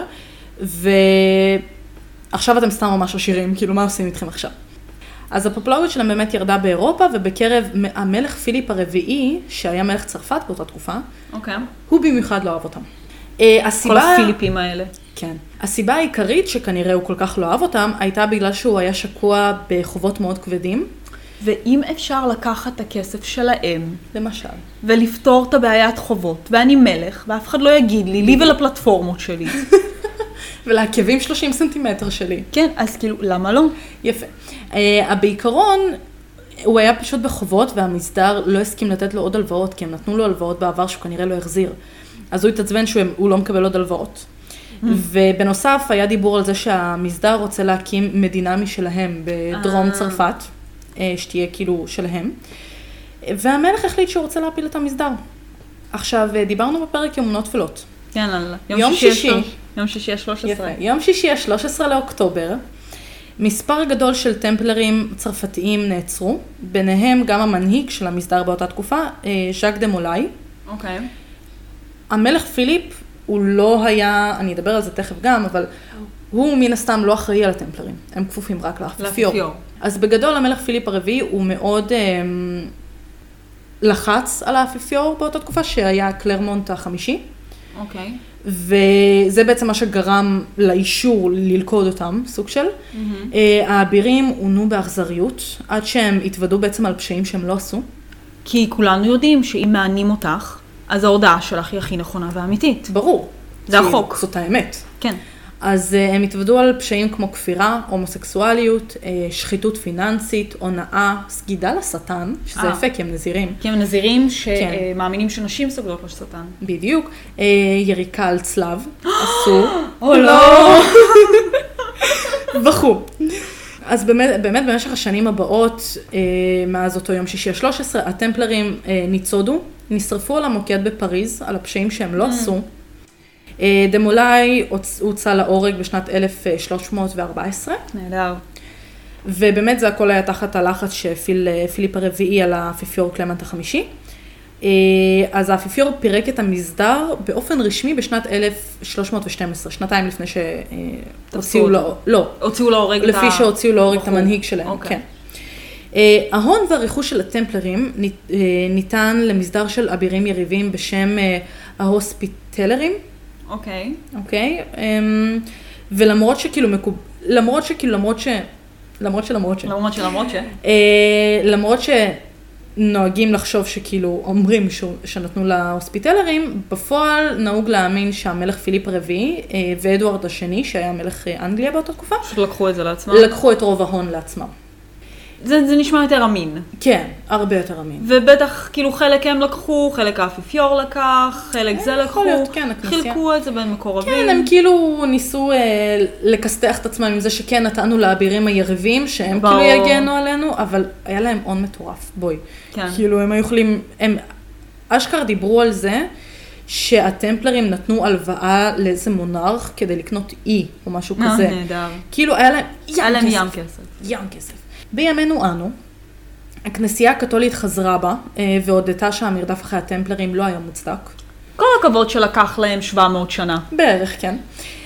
ועכשיו אתם סתם ממש עשירים, כאילו מה עושים איתכם עכשיו? אז הפופולריות שלהם באמת ירדה באירופה, ובקרב המלך פיליפ הרביעי, שהיה מלך צרפת באותה תקופה, okay. הוא במיוחד לא אהב אותם. הסיבה, כל הפיליפים האלה. כן. הסיבה העיקרית שכנראה הוא כל כך לא אהב אותם, הייתה בגלל שהוא היה שקוע בחובות מאוד כבדים. ואם אפשר לקחת את הכסף שלהם, למשל, ולפתור את הבעיית חובות, ואני מלך, ואף אחד לא יגיד לי, לי ולפלטפורמות שלי. ולעקבים שלושים סנטימטר שלי. כן, אז כאילו, למה לא? יפה. Uh, בעיקרון, הוא היה פשוט בחובות, והמסדר לא הסכים לתת לו עוד הלוואות, כי הם נתנו לו הלוואות בעבר שהוא כנראה לא החזיר. אז הוא התעצבן שהוא לא מקבל עוד הלוואות. Mm. ובנוסף, היה דיבור על זה שהמסדר רוצה להקים מדינה משלהם בדרום uh. צרפת, שתהיה כאילו שלהם. והמלך החליט שהוא רוצה להפיל את המסדר. עכשיו, דיברנו בפרק יומנות תפילות. כן, על יום שישי. יום שישי ה-שלוש עשרה. יפה. יום שישי ה-שלוש עשרה לאוקטובר, מספר גדול של טמפלרים צרפתיים נעצרו, ביניהם גם המנהיג של המסדר באותה תקופה, ז'אק דה מולאי. אוקיי. המלך פיליפ, הוא לא היה, אני אדבר על זה תכף גם, אבל הוא מן הסתם לא אחראי על הטמפלרים. הם כפופים רק לאפיפיור. אז בגדול המלך פיליפ הרביעי הוא מאוד אה, לחץ על האפיפיור באותה תקופה, שהיה קלרמונט החמישי. אוקיי. וזה בעצם מה שגרם לאישור ללכוד אותם, סוג של. Mm-hmm. האבירים עונו באכזריות, עד שהם התוודו בעצם על פשעים שהם לא עשו. כי כולנו יודעים שאם מענים אותך, אז ההודעה שלך היא הכי נכונה ואמיתית. ברור. זה החוק. זאת האמת. כן. אז הם התוודו על פשעים כמו כפירה, הומוסקסואליות, שחיתות פיננסית, הונאה, סגידה לשטן, שזה יפה כי הם נזירים. כי הם נזירים שמאמינים שנשים סוגדות לשטן. בדיוק. יריקה על צלב, אסור. או לא. וכו. אז באמת, באמת במשך השנים הבאות, מאז אותו יום שישי ה-שלוש עשרה, הטמפלרים ניצודו, נשרפו על המוקד בפריז, על הפשעים שהם לא עשו. דה מולאי הוצא להורג בשנת אלף שלוש מאות וארבע עשרה. נהדר. ובאמת זה הכל היה תחת הלחץ שהפעיל פיליפ הרביעי על האפיפיור קלמנט החמישי. אז האפיפיור פירק את המסדר באופן רשמי בשנת אלף שלוש מאות ושתים עשרה, שנתיים לפני שהוציאו לו, לא. הוציאו להורג את ה... לפי שהוציאו להורג את המנהיג שלהם, כן. ההון והרכוש של הטמפלרים ניתן למסדר של אבירים יריבים בשם ההוספיטלרים. אוקיי. אוקיי. ולמרות שכאילו, למרות שכאילו, למרות ש... למרות שלמרות ש... למרות שלמרות ש... למרות שנוהגים לחשוב שכאילו אומרים שנתנו להוספיטלרים, בפועל נהוג להאמין שהמלך פיליפ הרביעי ואדוארד השני, שהיה מלך אנגליה באותה תקופה, פשוט לקחו את זה לעצמם. לקחו את רוב ההון לעצמם. זה, זה נשמע יותר אמין. כן, הרבה יותר אמין. ובטח, כאילו, חלק הם לקחו, חלק האפיפיור לקח, חלק זה לקחו. יכול להיות, כן, הכנסייה. חילקו את זה בין מקורבים. כן, הם כאילו ניסו אה, לקסתח את עצמם עם זה שכן, נתנו לאבירים היריבים, שהם בוא. כאילו יגנו עלינו, אבל היה להם הון מטורף, בואי. כן. כאילו, הם היו יכולים, הם אשכרה דיברו על זה, שהטמפלרים נתנו הלוואה לאיזה מונרך כדי לקנות אי, או משהו אה, כזה. נהדר. כאילו, היה להם ים היה להם כסף. ים כסף. ים כסף. בימינו אנו, הכנסייה הקתולית חזרה בה, והודתה שהמרדף אחרי הטמפלרים לא היה מוצדק. כל הכבוד שלקח להם שבע מאות שנה. בערך, כן.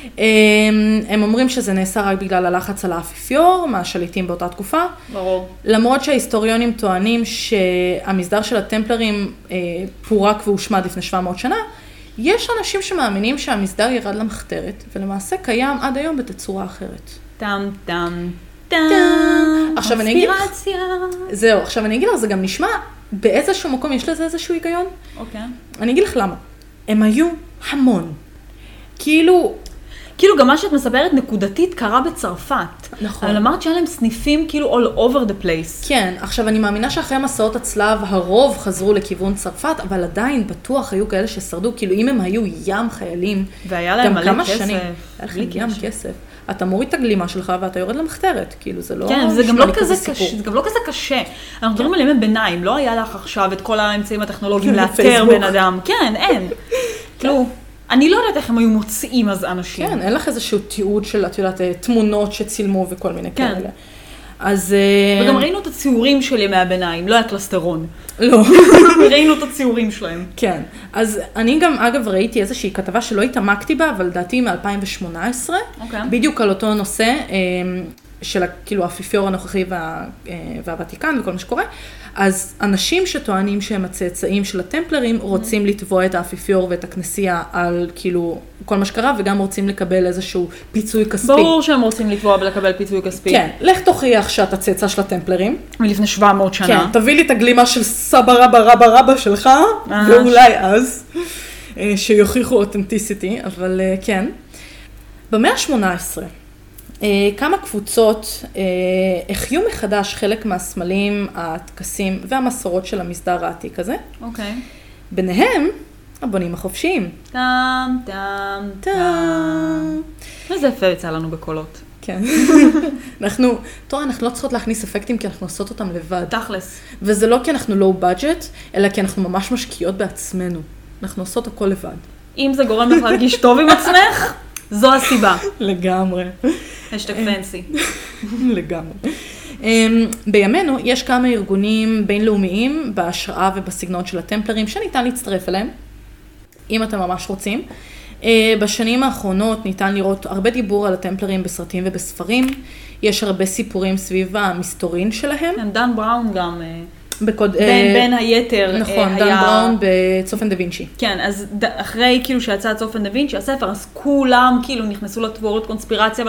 הם אומרים שזה נעשה רק בגלל הלחץ על האפיפיור, מהשליטים באותה תקופה. ברור. למרות שההיסטוריונים טוענים שהמסדר של הטמפלרים פורק והושמד לפני שבע מאות שנה, יש אנשים שמאמינים שהמסדר ירד למחתרת, ולמעשה קיים עד היום בתצורה אחרת. טם טם. עכשיו אני אגיד לך, זהו, עכשיו אני אגיד לך, זה גם נשמע באיזשהו מקום, יש לזה איזשהו היגיון? אוקיי. אני אגיד לך למה. הם היו המון. כאילו... כאילו גם מה שאת מספרת נקודתית קרה בצרפת. נכון. אבל אמרת שהיה להם סניפים כאילו all over the place. כן, עכשיו אני מאמינה שאחרי מסעות הצלב הרוב חזרו לכיוון צרפת, אבל עדיין בטוח היו כאלה ששרדו, כאילו אם הם היו ים חיילים, והיה להם מלא כסף. שנים, היה להם ים כסף. אתה מוריד את הגלימה שלך ואתה יורד למחתרת, כאילו זה לא... כן, זה גם לא כזה קשה, זה גם לא כזה קשה. אנחנו מדברים על ימי ביניים, לא היה לך עכשיו את כל האמצעים הטכנולוגיים לאתר בן אדם. כן, אין. כאילו, אני לא יודעת איך הם היו מוצאים אז אנשים. כן, אין לך איזשהו תיעוד של, את יודעת, תמונות שצילמו וכל מיני כאלה. אז... וגם ראינו את הציורים של ימי הביניים, לא היה קלסטרון. לא. ראינו את הציורים שלהם. כן. אז אני גם, אגב, ראיתי איזושהי כתבה שלא התעמקתי בה, אבל דעתי מ-אלפיים שמונה עשרה, אוקיי. בדיוק על אותו נושא, של כאילו האפיפיור הנוכחי וה, והוותיקן וכל מה שקורה. אז אנשים שטוענים שהם הצאצאים של הטמפלרים רוצים לתבוע את האפיפיור ואת הכנסייה על כאילו כל מה שקרה, וגם רוצים לקבל איזשהו פיצוי כספי. ברור שהם רוצים לתבוע ולקבל פיצוי כספי. כן, לך תוכיח שאתה צאצא של הטמפלרים. מלפני שבע מאות שנה. כן, תביא לי את הגלימה של סבא רבא רבא רבא שלך, ואולי אז, שיוכיחו אותנטיסיטי, אבל כן. במאה ה-שמונה עשרה, כמה קבוצות החיו מחדש חלק מהסמלים, הטקסים והמסורות של המסדר העתיק הזה. אוקיי. ביניהם, הבונים החופשיים. טם, טם, טם. איזה יפה יצא לנו בקולות. כן. אנחנו, תורה, אנחנו לא צריכות להכניס אפקטים כי אנחנו עושות אותם לבד. תכלס. וזה לא כי אנחנו לואו בדג'ט, אלא כי אנחנו ממש משקיעות בעצמנו. אנחנו עושות הכל לבד. אם זה גורם לך להרגיש טוב עם עצמך, זו הסיבה. לגמרי. השטג פנסי. לגמרי. בימינו יש כמה ארגונים בינלאומיים בהשראה ובסגנון של הטמפלרים שניתן להצטרף אליהם, אם אתם ממש רוצים. בשנים האחרונות ניתן לראות הרבה דיבור על הטמפלרים בסרטים ובספרים. יש הרבה סיפורים סביב המסתורין שלהם. דן בראון גם... בקוד, בין, בין היתר נכון, היה... דן בראון בצופן דה וינצ'י. כן, אז ד... אחרי כאילו שיצא צופן דה וינצ'י, הספר, אז כולם כאילו נכנסו לתיאוריות קונספירציה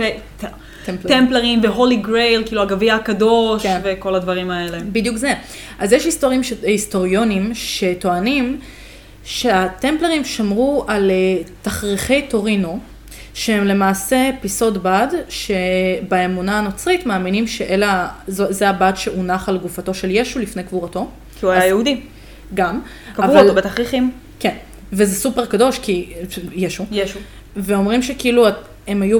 ולטמפלרים והולי גרייל, כאילו הגביע הקדוש כן. וכל הדברים האלה. בדיוק זה. אז יש היסטוריונים, ש... היסטוריונים שטוענים שהטמפלרים שמרו על תכריכי טורינו, שהם למעשה פיסות בד, שבאמונה הנוצרית מאמינים שאלה, זה הבד שהונח על גופתו של ישו לפני קבורתו. כי הוא היה יהודי. גם. קברו אותו בתכריכים. כן, וזה סופר קדוש, כי ישו. ישו. ואומרים שכאילו הם היו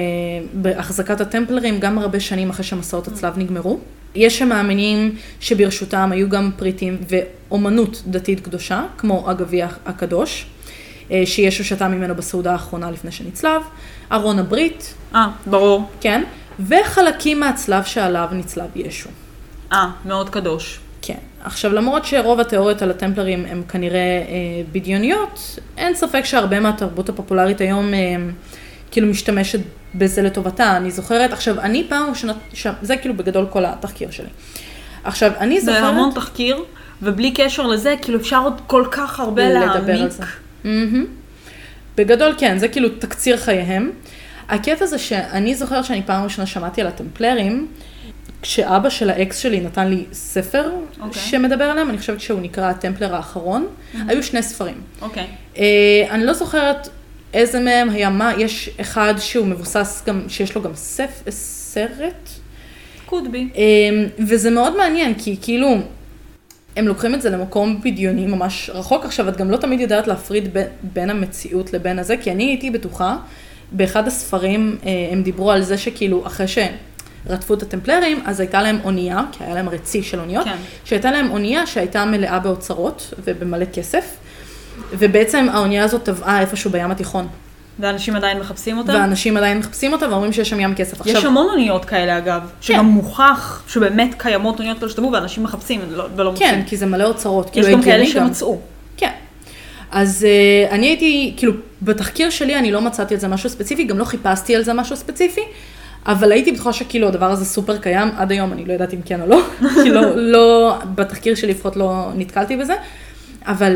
בהחזקת הטמפלרים גם הרבה שנים אחרי שמסעות הצלב נגמרו. יש שמאמינים שברשותם היו גם פריטים ואומנות דתית קדושה, כמו הגביע הקדוש. שישו שתה ממנו בסעודה האחרונה לפני שנצלב, ארון הברית. אה, ברור. כן, וחלקים מהצלב שעליו נצלב ישו. אה, מאוד קדוש. כן. עכשיו, למרות שרוב התיאוריות על הטמפלרים הן כנראה אה, בדיוניות, אין ספק שהרבה מהתרבות הפופולרית היום אה, כאילו משתמשת בזה לטובתה. אני זוכרת, עכשיו, אני פעם ראשונה, זה כאילו בגדול כל התחקיר שלי. עכשיו, אני זוכרת... זה המון תחקיר, ובלי קשר לזה, כאילו אפשר עוד כל כך הרבה להעמיק. Mm-hmm. בגדול כן, זה כאילו תקציר חייהם. הקטע זה שאני זוכרת שאני פעם ראשונה שמעתי על הטמפלרים, כשאבא של האקס שלי נתן לי ספר okay. שמדבר עליהם, אני חושבת שהוא נקרא הטמפלר האחרון, mm-hmm. היו שני ספרים. Okay. Uh, אני לא זוכרת איזה מהם היה מה, יש אחד שהוא מבוסס גם, שיש לו גם ספ, סרט. could be. Uh, וזה מאוד מעניין, כי כאילו... הם לוקחים את זה למקום בדיוני ממש רחוק. עכשיו, את גם לא תמיד יודעת להפריד בין, בין המציאות לבין הזה, כי אני הייתי בטוחה, באחד הספרים הם דיברו על זה שכאילו אחרי שרדפו את הטמפלרים, אז הייתה להם אונייה, כי היה להם רצי של אוניות, כן. שהייתה להם אונייה שהייתה מלאה באוצרות ובמלא כסף, ובעצם האונייה הזאת טבעה איפשהו בים התיכון. ואנשים עדיין מחפשים אותה? ואנשים עדיין מחפשים אותה ואומרים שיש שם ים כסף. יש עכשיו... המון אוניות כאלה אגב, שגם כן. מוכח שבאמת קיימות אוניות כאלה שטבעו ואנשים מחפשים ולא מוצאים. כן, כי זה מלא אוצרות. יש גם כאלה שמצאו. כן. אז uh, אני הייתי, כאילו, בתחקיר שלי אני לא מצאתי על זה משהו ספציפי, גם לא חיפשתי על זה משהו ספציפי, אבל הייתי בטוחה שכאילו הדבר הזה סופר קיים, עד היום אני לא יודעת אם כן או לא, כי לא, לא, בתחקיר שלי לפחות לא נתקלתי בזה, אבל...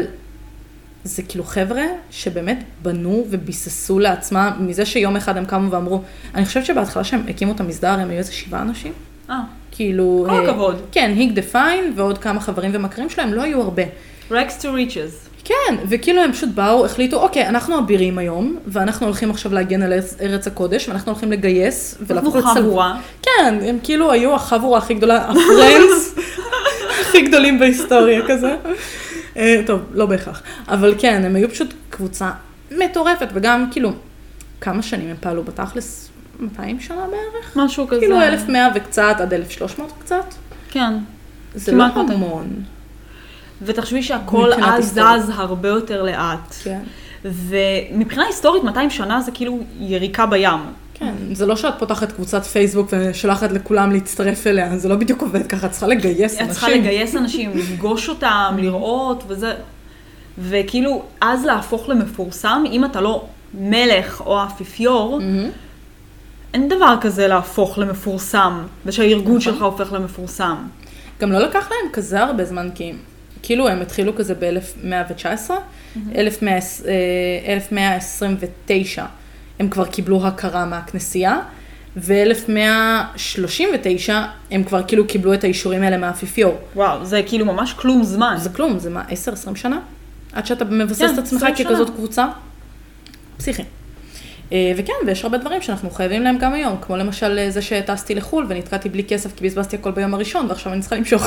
זה כאילו חבר'ה שבאמת בנו וביססו לעצמם, מזה שיום אחד הם קמו ואמרו, אני חושבת שבהתחלה שהם הקימו את המסדר, הם היו איזה שבעה אנשים. אה. כאילו... כל הכבוד. כן, היג דה פיין ועוד כמה חברים ומכרים שלהם, לא היו הרבה. Rags to riches. כן, וכאילו הם פשוט באו, החליטו, אוקיי, אנחנו אבירים היום, ואנחנו הולכים עכשיו להגן על ארץ הקודש, ואנחנו הולכים לגייס, אנחנו חבורה. כן, הם כאילו היו החבורה הכי גדולה, הפרנדס הכי גדולים בהיסטוריה כזה. טוב, לא בהכרח. אבל כן, הם היו פשוט קבוצה מטורפת, וגם כאילו, כמה שנים הם פעלו בתכלס, מאתיים שנה בערך? משהו כזה. כאילו אלף ומאה וקצת עד אלף ושלוש מאות קצת. כן. זה לא המון. ותחשבי שהכל אז זז הרבה יותר לאט. כן. ומבחינה היסטורית, מאתיים שנה זה כאילו יריקה בים. כן, זה לא שאת פותחת קבוצת פייסבוק ושולחת לכולם להצטרף אליה, זה לא בדיוק עובד ככה, את צריכה לגייס אנשים. את צריכה לגייס אנשים, לפגוש אותם, לראות וזה. וכאילו, אז להפוך למפורסם, אם אתה לא מלך או אפיפיור, אין דבר כזה להפוך למפורסם, ושהארגון שלך הופך למפורסם. גם לא לקח להם כזה הרבה זמן, כי כאילו הם התחילו כזה ב-אלף מאה תשע עשרה, אלף מאה עשרים ותשע הם כבר קיבלו הכרה מהכנסייה, ו-אלף מאה שלושים ותשע הם כבר כאילו קיבלו את האישורים האלה מהאפיפיור. וואו, זה כאילו ממש כלום זמן. זה כלום, זה מה, עשר עשרים שנה? עד שאתה מבסס את עצמך ככזאת קבוצה? פסיכי. וכן, ויש הרבה דברים שאנחנו חייבים להם גם היום, כמו למשל זה שטסתי לחול ונתקעתי בלי כסף כי בזבזתי הכל ביום הראשון, ועכשיו אני צריכה למשוך.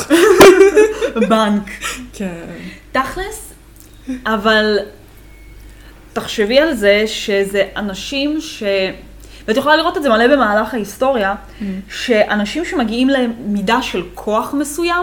בנק. כן. תכלס, אבל תחשבי על זה שזה אנשים ש... ואת יכולה לראות את זה מלא במהלך ההיסטוריה, שאנשים שמגיעים למידה של כוח מסוים,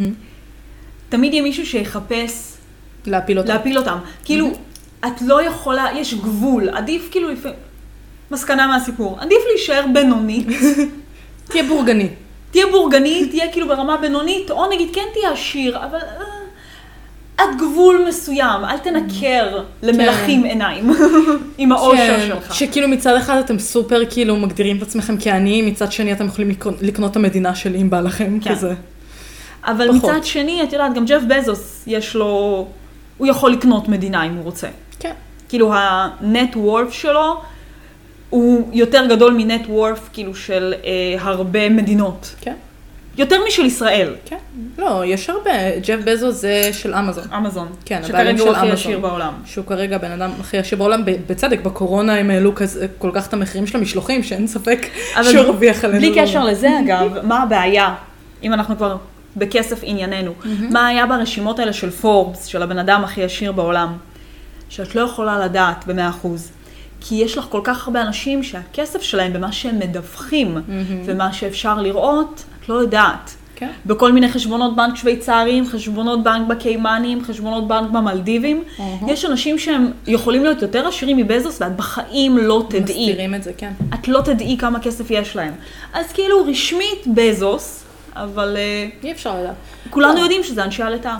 תמיד יהיה מישהו שיחפש להפיל אותם. להפיל אותם. כאילו, את לא יכולה, יש גבול, עדיף כאילו, מסקנה מהסיפור, עדיף להישאר בינונית. תהיה בורגני. תהיה בורגנית, תהיה כאילו ברמה בינונית, או נגיד כן תהיה עשיר, אבל עד גבול מסוים, אל תנקר למלכים עיניים עם האושר שלך. שכאילו מצד אחד אתם סופר כאילו מגדירים את עצמכם כעניים, מצד שני אתם יכולים לקנות את המדינה שלי אם בא לכם כזה. אבל מצד שני, את יודעת, גם ג'ף בזוס יש לו, הוא יכול לקנות מדינה אם הוא רוצה. כן. כאילו הנט וורף שלו הוא יותר גדול מנט וורף כאילו של אה, הרבה מדינות. כן. יותר משל ישראל. כן. לא, יש הרבה. ג'ף בזוס זה של אמזון. אמזון. כן, שכרגע הוא הכי עשיר בעולם. שהוא כרגע בן אדם הכי עשיר בעולם. בצדק, בקורונה הם העלו כל כך את המחירים של המשלוחים, שאין ספק שהוא הרוויח עלינו. בלי קשר לזה, אגב, מה הבעיה, אם אנחנו כבר בכסף ענייננו, מה היה ברשימות האלה של פורבס, של הבן אדם הכי עשיר בעולם, שאת לא יכולה לדעת ב-מאה אחוז. כי יש לך כל כך הרבה אנשים שהכסף שלהם במה שהם מדווחים, ומה שאפשר לראות, את לא יודעת. כן. בכל מיני חשבונות בנק שוויצריים, חשבונות בנק בקיימנים, חשבונות בנק במלדיבים. יש אנשים שהם יכולים להיות יותר עשירים מבזוס, ואת בחיים לא תדעי. מסתירים את זה, כן. את לא תדעי כמה כסף יש להם. אז כאילו רשמית בזוס, אבל אי אפשר לדעת. כולנו יודעים שזה אנשי עלטה.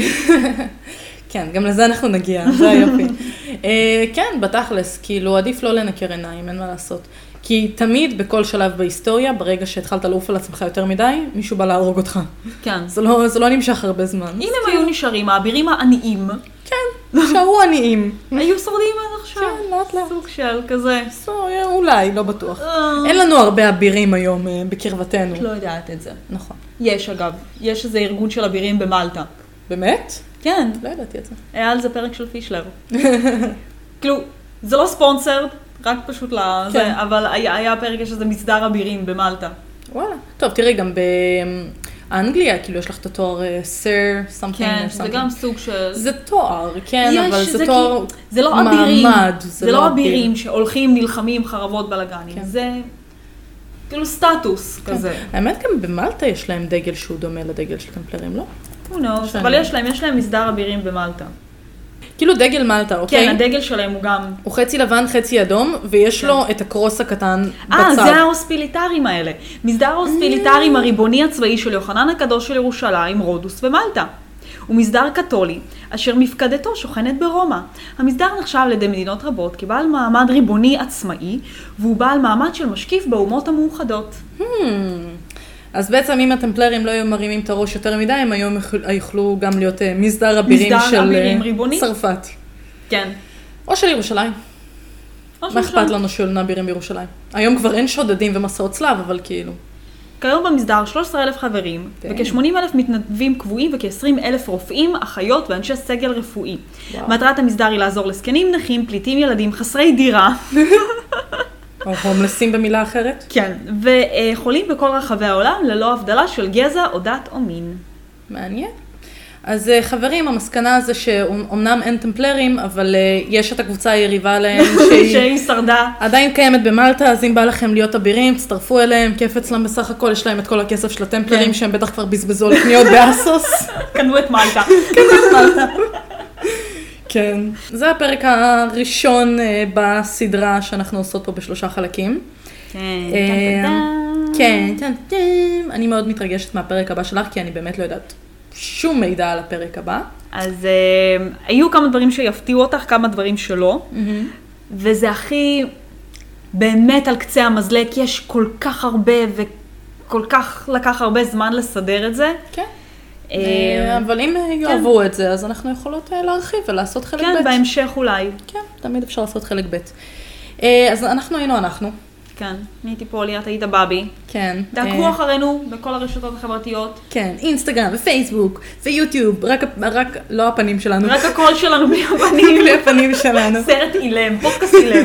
כן, גם לזה אנחנו נגיע, זה היופי. כן, בתכלס, כאילו עדיף לא לנקר עיניים, אין מה לעשות. כי תמיד בכל שלב בהיסטוריה, ברגע שהתחלת לעוף על עצמך יותר מדי, מישהו בא להרוג אותך. כן. זה לא, זה לא נמשך הרבה זמן. אם הם היו נשארים, האבירים העניים. כן, נשארו עניים. היו שורדים עד עכשיו. כן, לאט לאט. סוג של כזה. אולי, לא בטוח. אין לנו הרבה אבירים היום בקרבתנו. לא יודעת את זה. נכון. יש אגב, יש איזה ארגון של אבירים במלטה. באמת? כן. לא ידעתי את זה. היה על זה פרק של פישלר. כאילו, זה לא ספונסרד, רק פשוט לזה, אבל היה פרק יש איזה מסדר אבירים במלטה. וואלה. טוב, תראי, גם באנגליה, כאילו יש לך את התואר סר, something or something. כן, זה גם סוג של... זה תואר, כן, אבל זה תואר מעמד. זה לא אבירים, זה לא אבירים שהולכים, נלחמים, חרבות בלגנים. זה כאילו סטטוס כזה. האמת, גם במלטה יש להם דגל שהוא דומה לדגל של טמפלרים, לא? who knows, אבל יש להם, יש להם מסדר אבירים במלטה. כאילו דגל מלטה, אוקיי? כן, הדגל שלהם הוא גם... הוא חצי לבן, חצי אדום, ויש לו את הקרוס הקטן בצד. אה, זה ההוספיליטרים האלה. מסדר ההוספיליטרים הריבוני הצבאי של יוחנן הקדוש של ירושלים, רודוס ומלטה. הוא מסדר קתולי, אשר מפקדתו שוכנת ברומא. המסדר נחשב על ידי מדינות רבות כבעל מעמד ריבוני עצמאי, והוא בעל מעמד של משקיף באומות המאוחדות. אז בעצם אם הטמפלרים לא היו מרימים את הראש יותר מדי, הם היום יוכלו גם להיות מסדר אבירים של צרפת. כן. או של ירושלים. מה אכפת לנו של אבירים בירושלים? היום כבר אין שודדים ומסעות צלב, אבל כאילו. כיום במסדר שלושה עשר אלף חברים, וכ-שמונים אלף מתנדבים קבועים וכ-עשרים אלף רופאים, אחיות ואנשי סגל רפואי. מטרת המסדר היא לעזור לזקנים, נכים, פליטים, ילדים, חסרי דירה. או הומלסים במילה אחרת? כן, וחולים בכל רחבי העולם ללא הבדלה של גזע או דת או מין. מעניין. אז חברים, המסקנה זה שאומנם אין טמפלרים, אבל יש את הקבוצה היריבה להם, שהיא שרדה. עדיין קיימת במלטה, אז אם בא לכם להיות אבירים, תצטרפו אליהם, כיף אצלם בסך הכל, יש להם את כל הכסף של הטמפלרים, שהם בטח כבר בזבזו לקניות באסוס. קנו את מלטה. קנו את מלטה. כן. זה הפרק הראשון בסדרה שאנחנו עושות פה בשלושה חלקים. כן, כן, כן, אני מאוד מתרגשת מהפרק הבא שלך, כי אני באמת לא יודעת שום מידע על הפרק הבא. אז uh, היו כמה דברים שיפתיעו אותך, כמה דברים שלא, mm-hmm. וזה הכי באמת על קצה המזלג, כי יש כל כך הרבה וכל כך לקח הרבה זמן לסדר את זה. כן. Uh, אבל אם יאהבו כן. את זה, אז אנחנו יכולות להרחיב ולעשות חלק כן, ב'. כן, בהמשך אולי. כן, תמיד אפשר לעשות חלק ב'. Uh, אז אנחנו היינו אנחנו. כן, אני הייתי פה, ליאת, היית בבי. כן. דעקבו אחרינו בכל הרשתות החברתיות. כן, אינסטגרם ופייסבוק ויוטיוב, רק, רק לא הפנים שלנו. רק הקול שלנו בלי הפנים. בלי הפנים שלנו. סרט אילם, פודקאסט אילם.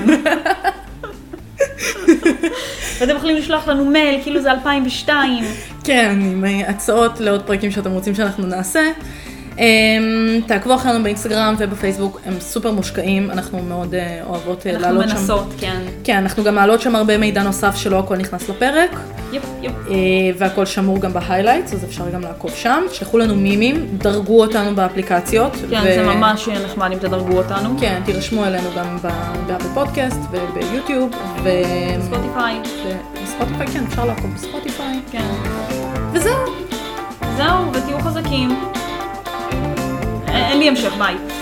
ואתם יכולים לשלוח לנו מייל, כאילו זה אלפיים ושתיים. כן, עם הצעות לעוד פרקים שאתם רוצים שאנחנו נעשה. תעקבו אחרינו באינסטגרם ובפייסבוק, הם סופר מושקעים, אנחנו מאוד אוהבות לעלות שם. אנחנו מנסות, כן. כן, אנחנו גם מעלות שם הרבה מידע נוסף שלא הכל נכנס לפרק. יפ, יפ. והכל שמור גם בהיילייטס, אז אפשר גם לעקוב שם. שלחו לנו מימים, דרגו אותנו באפליקציות. כן, זה ממש נחמד אם תדרגו אותנו. כן, תירשמו אלינו גם בפודקאסט וביוטיוב. בספוטיפיי. בספוטיפיי, כן, אפשר לעקוב בספוטיפיי. כן. וזהו. זהו, ותהיו חזקים. אין לי המשך, ביי.